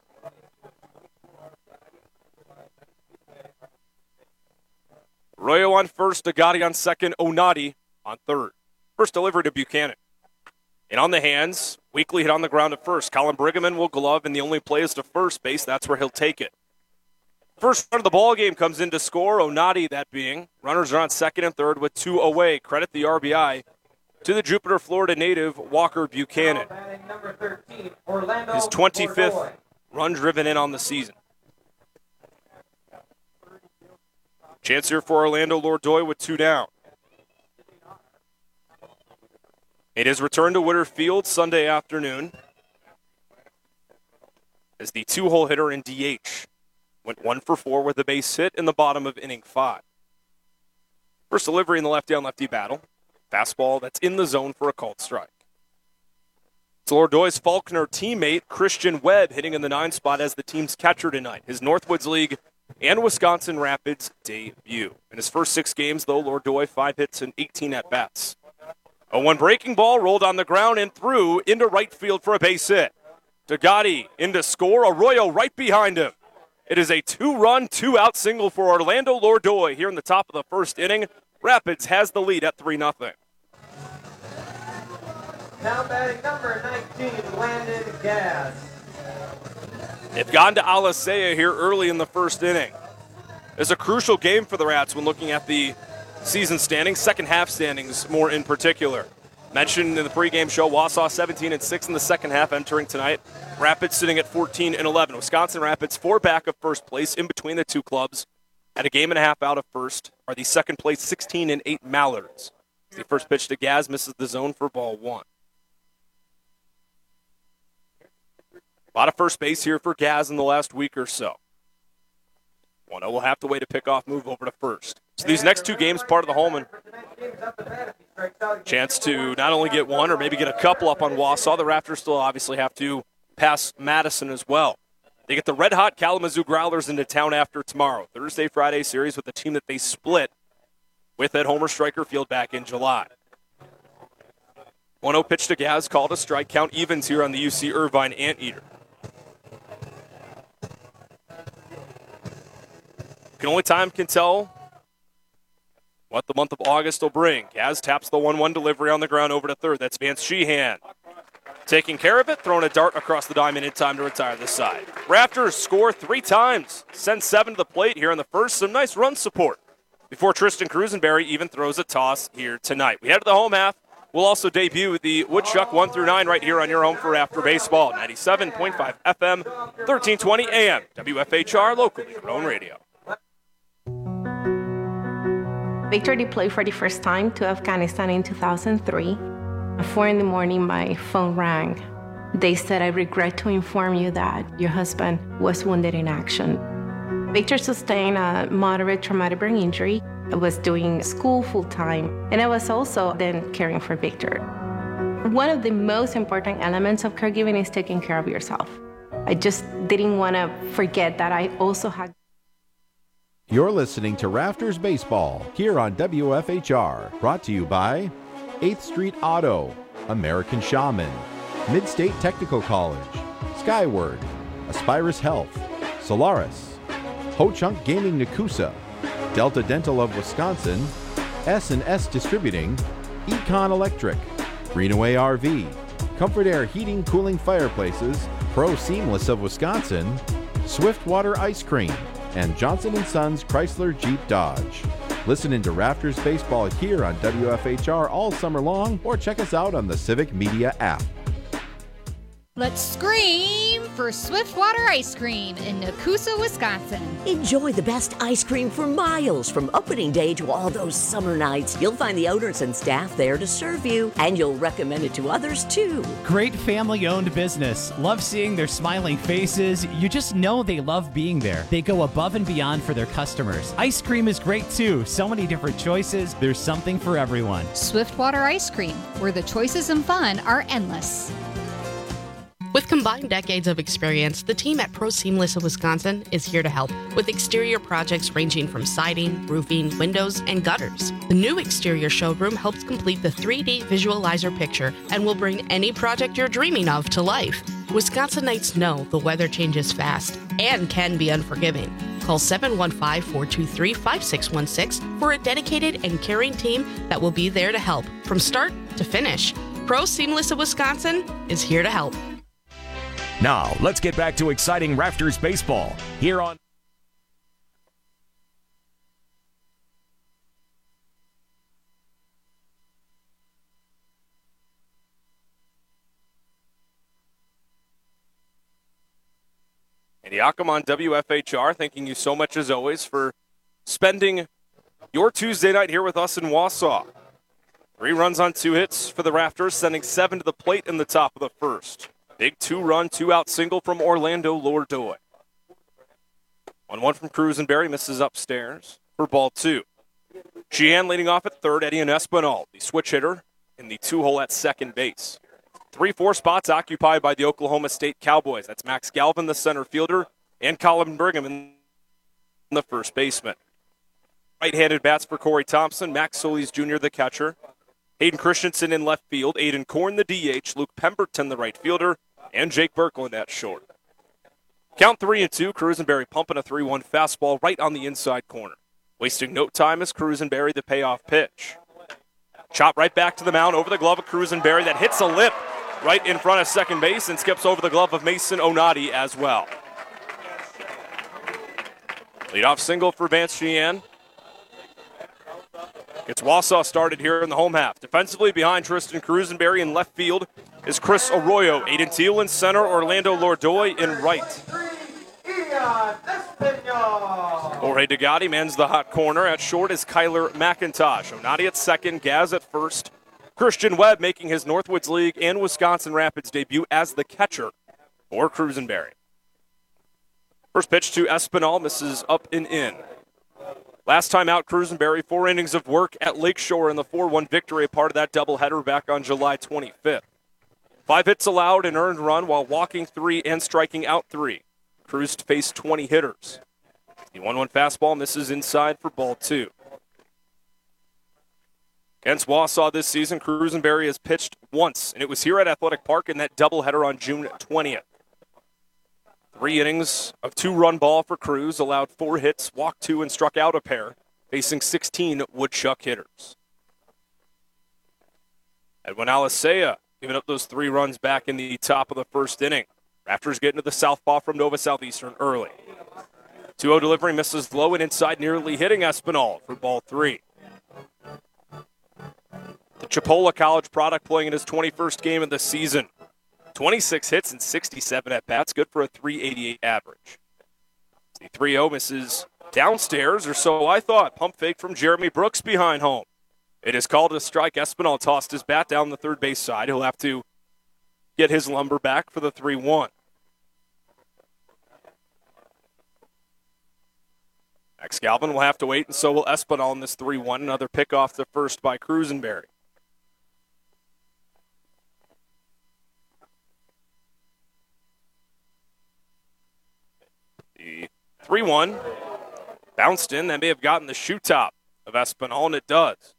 Arroyo on first, Agati on second, Onati on third. First delivery to Buchanan. And on the hands, weakly hit on the ground at first. Colin Brigham will glove, and the only play is to first base. That's where he'll take it. First run of the ball game comes in to score. Onati, that being. Runners are on second and third with two away. Credit the R B I to the Jupiter, Florida native, Walker Buchanan. His twenty-fifth run driven in on the season. Chance here for Orlando Lourdoy with two down. It is returned to Witter Field Sunday afternoon as the two-hole hitter in D H. Went one for four with a base hit in the bottom of inning five. First delivery in the lefty-on-lefty battle. Fastball that's in the zone for a called strike. It's Lourdoy's Faulkner teammate, Christian Webb, hitting in the nine spot as the team's catcher tonight. His Northwoods League and Wisconsin Rapids debut. In his first six games, though, Lourdoy, five hits and eighteen at-bats. A one breaking ball rolled on the ground and through into right field for a base hit. Tugati into score. Arroyo right behind him. It is a two-run, two-out single for Orlando Lourdoy here in the top of the first inning. Rapids has the lead at three nothing. Now batting number nineteen, Landon Gass. They've gone to Alicea here early in the first inning. It's a crucial game for the Rats when looking at the season standings, second half standings more in particular. Mentioned in the pregame show, Wausau seventeen and six in the second half entering tonight. Rapids sitting at fourteen and eleven. Wisconsin Rapids four back of first place in between the two clubs. At a game and a half out of first are the second place sixteen and eight Mallards. The first pitch to Gaz misses the zone for ball one. A lot of first base here for Gaz in the last week or so. one oh will have to wait a pickoff move over to first. So these next two games, part of the home, and chance to not only get one or maybe get a couple up on Wausau. The Raptors still obviously have to pass Madison as well. They get the red-hot Kalamazoo Growlers into town after tomorrow. Thursday, Friday series with the team that they split with at Homer Stryker Field back in July. one oh pitch to Gaz, called a strike. Count evens here on the U C Irvine Anteater. Can only time can tell what the month of August will bring. Gaz taps the one one delivery on the ground over to third. That's Vance Sheehan. Taking care of it, throwing a dart across the diamond in time to retire this side. Raptors score three times, send seven to the plate here in the first. Some nice run support before Tristan Cruisenberry even throws a toss here tonight. We head to the home half. We'll also debut the Woodchuck one through nine right here on your home for After Baseball. ninety-seven point five F M, thirteen twenty A M, W F H R, locally grown radio. Victor deployed for the first time to Afghanistan in two thousand three. At four in the morning, my phone rang. They said, "I regret to inform you that your husband was wounded in action." Victor sustained a moderate traumatic brain injury. I was doing school full-time, and I was also then caring for Victor. One of the most important elements of caregiving is taking care of yourself. I just didn't want to forget that I also had. You're listening to Rafters Baseball here on W F H R, brought to you by eighth Street Auto, American Shaman, Midstate Technical College, Skyward, Aspirus Health, Solaris, Ho Chunk Gaming Nakusa, Delta Dental of Wisconsin, S and S Distributing, Econ Electric, Greenaway R V, Comfort Air Heating Cooling Fireplaces, Pro Seamless of Wisconsin, Swiftwater Ice Cream, and Johnson and Sons Chrysler Jeep Dodge. Listen into Rafters Baseball here on W F H R all summer long, or check us out on the Civic Media app. Let's scream for Swiftwater Ice Cream in Nakusa, Wisconsin. Enjoy the best ice cream for miles from opening day to all those summer nights. You'll find the owners and staff there to serve you, and you'll recommend it to others too. Great family-owned business. Love seeing their smiling faces. You just know they love being there. They go above and beyond for their customers. Ice cream is great too. So many different choices. There's something for everyone. Swiftwater Ice Cream, where the choices and fun are endless. With combined decades of experience, the team at Pro Seamless of Wisconsin is here to help with exterior projects ranging from siding, roofing, windows, and gutters. The new exterior showroom helps complete the three D visualizer picture and will bring any project you're dreaming of to life. Wisconsinites know the weather changes fast and can be unforgiving. Call seven one five, four two three, five six one six for a dedicated and caring team that will be there to help from start to finish. Pro Seamless of Wisconsin is here to help. Now, let's get back to exciting Rafters baseball here on And Yakima on W F H R, thanking you so much as always for spending your Tuesday night here with us in Wausau. Three runs on two hits for the Rafters, sending seven to the plate in the top of the first. Big two-run, two-out single from Orlando Lourdois. one one from Cruisenberry, misses upstairs for ball two. Sheehan leading off at third, Eddie and Espinal, the switch hitter in the two-hole at second base. Three, four spots occupied by the Oklahoma State Cowboys. That's Max Galvin, the center fielder, and Colin Brigham in the first baseman. Right-handed bats for Corey Thompson, Max Solis Junior, the catcher. Hayden Christensen in left field, Aiden Korn, the D H, Luke Pemberton, the right fielder, and Jake Birkland at short. Count three and two, Cruisenberry pumping a three one fastball right on the inside corner. Wasting no time as Cruisenberry the payoff pitch. Chop right back to the mound over the glove of Cruisenberry that hits a lip right in front of second base and skips over the glove of Mason Onati as well. Leadoff single for Vance Sheehan. Gets Wausau started here in the home half. Defensively behind Tristan Cruisenberry in left field is Chris Arroyo. Aiden Teal in center, Orlando Lourdois in right. Jorge DeGotti mans the hot corner. At short is Kyler McIntosh. Onati at second, Gaz at first. Christian Webb making his Northwoods League and Wisconsin Rapids debut as the catcher for Cruisenberry. First pitch to Espinal, misses up and in. Last time out, Cruisenberry, four innings of work at Lakeshore in the four one victory, a part of that doubleheader back on July twenty-fifth. Five hits allowed, an earned run while walking three and striking out three. Crews faced twenty hitters. The one one fastball misses inside for ball two. Against Wausau this season, Cruisenberry has pitched once, and it was here at Athletic Park in that doubleheader on June twentieth. Three innings of two-run ball for Crews, allowed four hits, walked two, and struck out a pair, facing sixteen Woodchuck hitters. Edwin Alicea giving up those three runs back in the top of the first inning. Raptors get into the southpaw from Nova Southeastern early. two oh delivery misses low and inside, nearly hitting Espinal for ball three. The Chipola College product playing in his twenty-first game of the season. twenty-six hits and sixty-seven at-bats, good for a three eighty-eight average. The three oh misses downstairs, or so I thought. Pump fake from Jeremy Brooks behind home. It is called a strike. Espinal tossed his bat down the third base side. He'll have to get his lumber back for the three one. Max Galvin will have to wait, and so will Espinal in this three one. Another pick off the first by Cruisenberry. The three one bounced in. That may have gotten the shoe top of Espinal, and it does.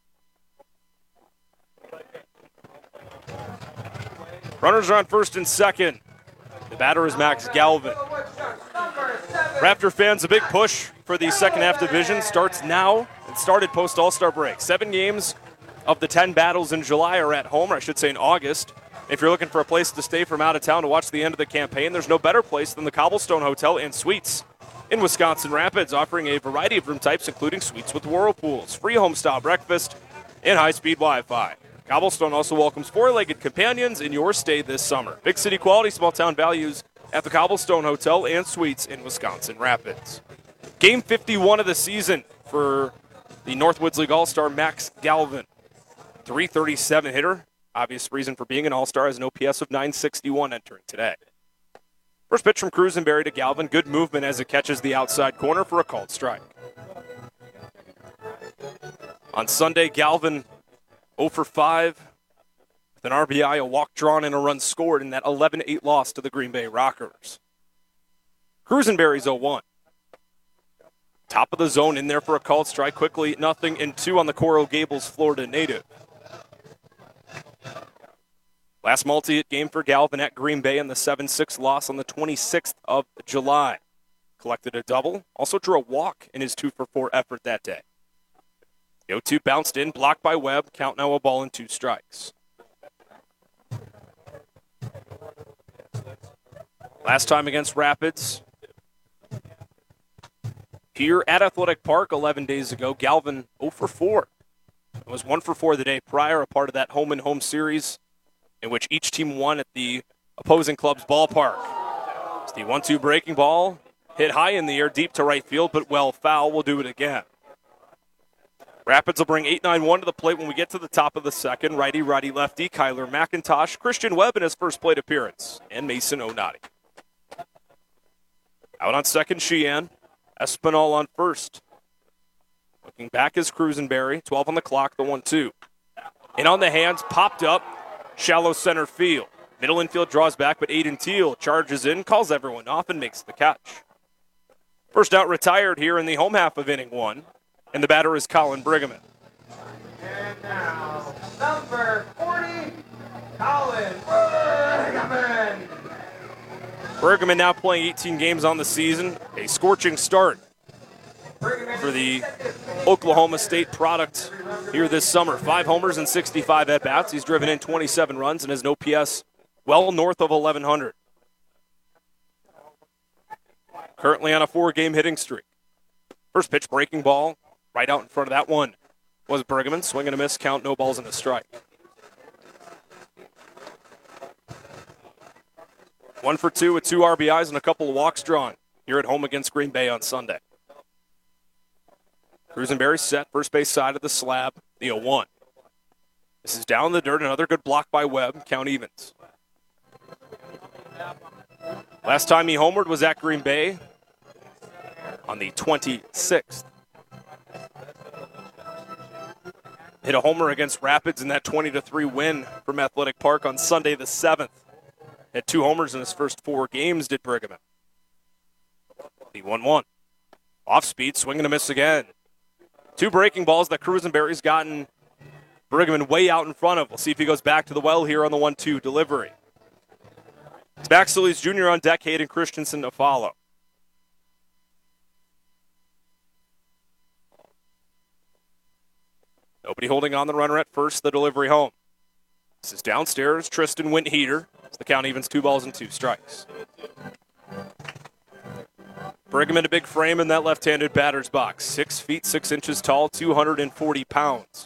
Runners are on first and second. The batter is Max Galvin. Raptor fans, a big push for the second half division starts now. It started post All-Star break. Seven games of the ten battles in July are at home, or I should say in August. If you're looking for a place to stay from out of town to watch the end of the campaign, there's no better place than the Cobblestone Hotel and Suites in Wisconsin Rapids, offering a variety of room types, including suites with whirlpools, free home-style breakfast, and high-speed Wi-Fi. Cobblestone also welcomes four-legged companions in your stay this summer. Big city quality, small-town values at the Cobblestone Hotel and Suites in Wisconsin Rapids. Game fifty-one of the season for the Northwoods League All-Star Max Galvin. three thirty-seven hitter. Obvious reason for being an All-Star has an O P S of nine sixty-one entering today. First pitch from Cruisenberry to Galvin. Good movement as it catches the outside corner for a called strike. On Sunday, Galvin oh for five with an R B I, a walk drawn, and a run scored in that eleven eight loss to the Green Bay Rockers. Cruisenberry's oh one. Top of the zone in there for a called strike. Quickly, nothing and two on the Coral Gables, Florida native. Last multi-hit game for Galvin at Green Bay in the seven six loss on the twenty-sixth of July. Collected a double, also drew a walk in his two for four effort that day. The oh two bounced in, blocked by Webb. Count now a ball and two strikes. Last time against Rapids, here at Athletic Park eleven days ago, Galvin oh for four. It was one for four the day prior, a part of that home-and-home series in which each team won at the opposing club's ballpark. It's the one two breaking ball, hit high in the air, deep to right field, but well foul. We'll do it again. Rapids will bring eight nine one to the plate when we get to the top of the second. Righty, righty, lefty, Kyler McIntosh, Christian Webb in his first plate appearance, and Mason Onati. Out on second, Sheehan. Espinal on first. Looking back is Cruisenberry. twelve on the clock, the one two. And on the hands, popped up, shallow center field. Middle infield draws back, but Aiden Teal charges in, calls everyone off, and makes the catch. First out retired here in the home half of inning one, and the batter is Colin Brigham. And now, number forty, Colin Brigham. Brigham now playing eighteen games on the season. A scorching start for the Oklahoma State product here this summer. Five homers and sixty-five at-bats. He's driven in twenty-seven runs and has an O P S well north of eleven hundred. Currently on a four-game hitting streak. First pitch, breaking ball, right out in front of that one was Brigham. Swing and a miss, count, no balls and a strike. One for two with two R B Is and a couple of walks drawn here at home against Green Bay on Sunday. Cruisenberry set, first base side of the slab, the oh one. This is down in the dirt, another good block by Webb, count evens. Last time he homered was at Green Bay on the twenty-sixth. Hit a homer against Rapids in that twenty to three win from Athletic Park on Sunday the seventh. Had two homers in his first four games, did Brigham. The one one. Off speed, swing and a miss again. Two breaking balls that Cruisenberry's gotten Brigman way out in front of. We'll see if he goes back to the well here on the one two delivery. It's Max Solis Junior on deck, Hayden Christensen to follow. Nobody holding on the runner at first, the delivery home. This is downstairs, Tristan Windheater. The count evens two balls and two strikes. Brigham in a big frame in that left-handed batter's box. Six feet, six inches tall, two hundred forty pounds.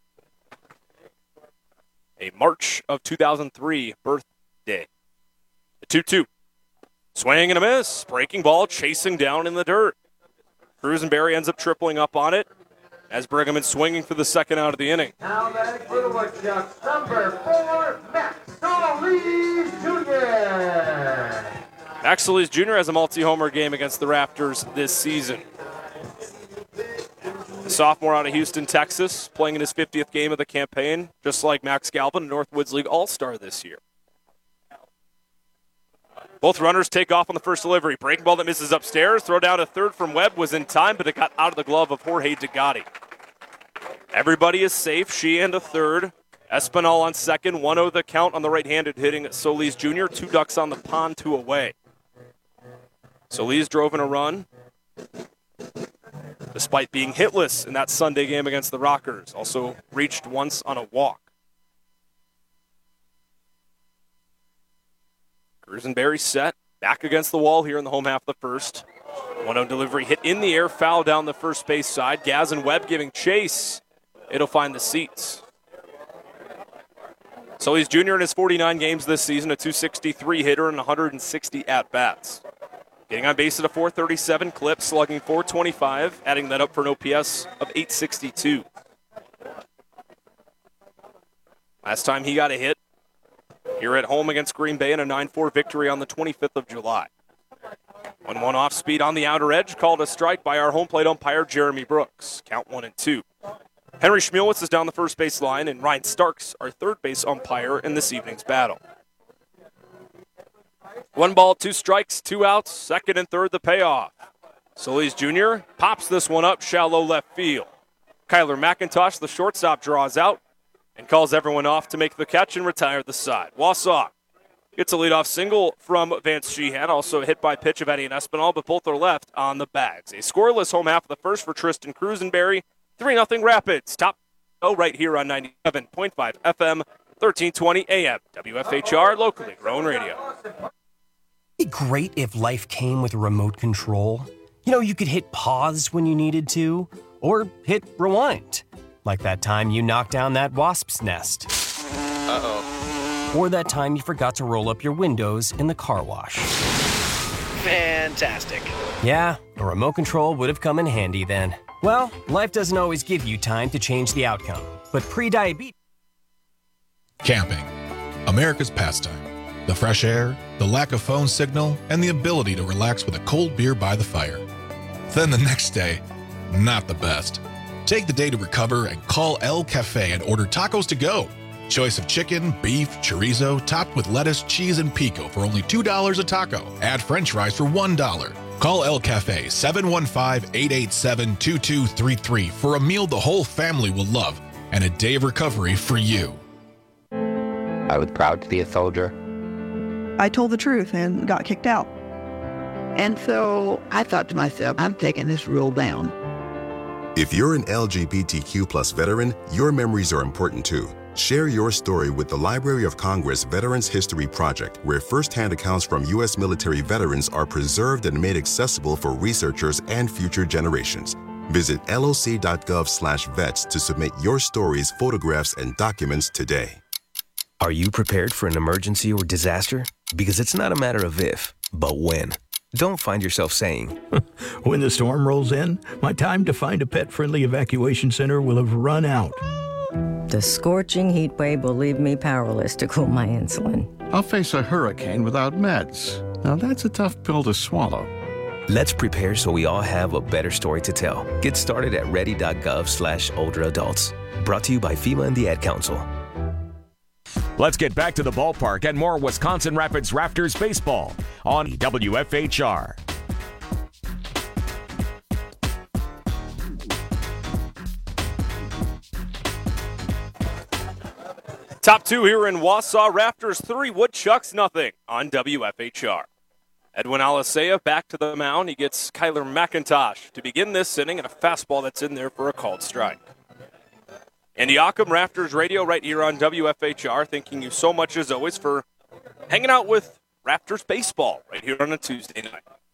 A March of two thousand three birthday. The two two. Swing and a miss. Breaking ball, chasing down in the dirt. Cruisenberry ends up tripling up on it as Brigham is swinging for the second out of the inning. Now batting for the Woodchucks, number four, Max Solis Junior Max Solis Junior has a multi-homer game against the Raptors this season. The sophomore out of Houston, Texas, playing in his fiftieth game of the campaign, just like Max Galpin, a Northwoods League All-Star this year. Both runners take off on the first delivery. Breaking ball that misses upstairs. Throw down to third from Webb was in time, but it got out of the glove of Jorge Degatti. Everybody is safe. She and a third. Espinal on second. one oh the count on the right-handed hitting Solis Junior Two ducks on the pond, two away. Solis drove in a run, despite being hitless in that Sunday game against the Rockers. Also reached once on a walk. Cruisenberry set, back against the wall here in the home half of the first. one oh delivery hit in the air, foul down the first base side. Gaz and Webb giving chase. It'll find the seats. Solis Junior in his forty-nine games this season, a two sixty-three hitter and one hundred sixty at-bats. Getting on base at a four thirty-seven clip, slugging four twenty-five, adding that up for an O P S of eight sixty-two. Last time he got a hit here at home against Green Bay in a nine four victory on the twenty-fifth of July. one one off speed on the outer edge, called a strike by our home plate umpire, Jeremy Brooks. Count one and two. Henry Schmielwitz is down the first base line, and Ryan Starks, our third base umpire in this evening's battle. One ball, two strikes, two outs, second and third the payoff. Solis Junior pops this one up, shallow left field. Kyler McIntosh, the shortstop, draws out and calls everyone off to make the catch and retire the side. Wausau gets a leadoff single from Vance Sheehan, also hit by pitch of Eddie and Espinal, but both are left on the bags. A scoreless home half of the first for Tristan Cruisenberry. three nothing Rapids. Top oh right here on ninety-seven point five F M, thirteen twenty A M. W F H R, locally grown radio. It'd be great if life came with a remote control. You know, you could hit pause when you needed to, or hit rewind. Like that time you knocked down that wasp's nest. Uh-oh. Or that time you forgot to roll up your windows in the car wash. Fantastic. Yeah, a remote control would have come in handy then. Well, life doesn't always give you time to change the outcome, but pre-diabetes... Camping, America's pastime. The fresh air, the lack of phone signal, and the ability to relax with a cold beer by the fire. Then the next day, not the best. Take the day to recover and call El Cafe and order tacos to go. Choice of chicken, beef, chorizo, topped with lettuce, cheese, and pico for only two dollars a taco. Add french fries for one dollar. Call El Cafe seven one five, eight eight seven, two two three three for a meal the whole family will love and a day of recovery for you. I was proud to be a soldier. I told the truth and got kicked out. And so I thought to myself, I'm taking this rule down. If you're an L G B T Q plus veteran, your memories are important too. Share your story with the Library of Congress Veterans History Project, where firsthand accounts from U S military veterans are preserved and made accessible for researchers and future generations. Visit loc.gov slash vets to submit your stories, photographs, and documents today. Are you prepared for an emergency or disaster? Because it's not a matter of if, but when. Don't find yourself saying, when the storm rolls in, my time to find a pet-friendly evacuation center will have run out. The scorching heat wave will leave me powerless to cool my insulin. I'll face a hurricane without meds. Now that's a tough pill to swallow. Let's prepare so we all have a better story to tell. Get started at ready.gov slash older adults. Brought to you by FEMA and the Ad Council. Let's get back to the ballpark and more Wisconsin Rapids Raptors baseball on W F H R. Top two here in Wausau. Raptors three, Woodchucks nothing on W F H R. Edwin Alicea back to the mound. He gets Kyler McIntosh to begin this inning and a fastball that's in there for a called strike. Andy Ockham, Raptors Radio, right here on W F H R. Thanking you so much, as always, for hanging out with Raptors baseball right here on a Tuesday night.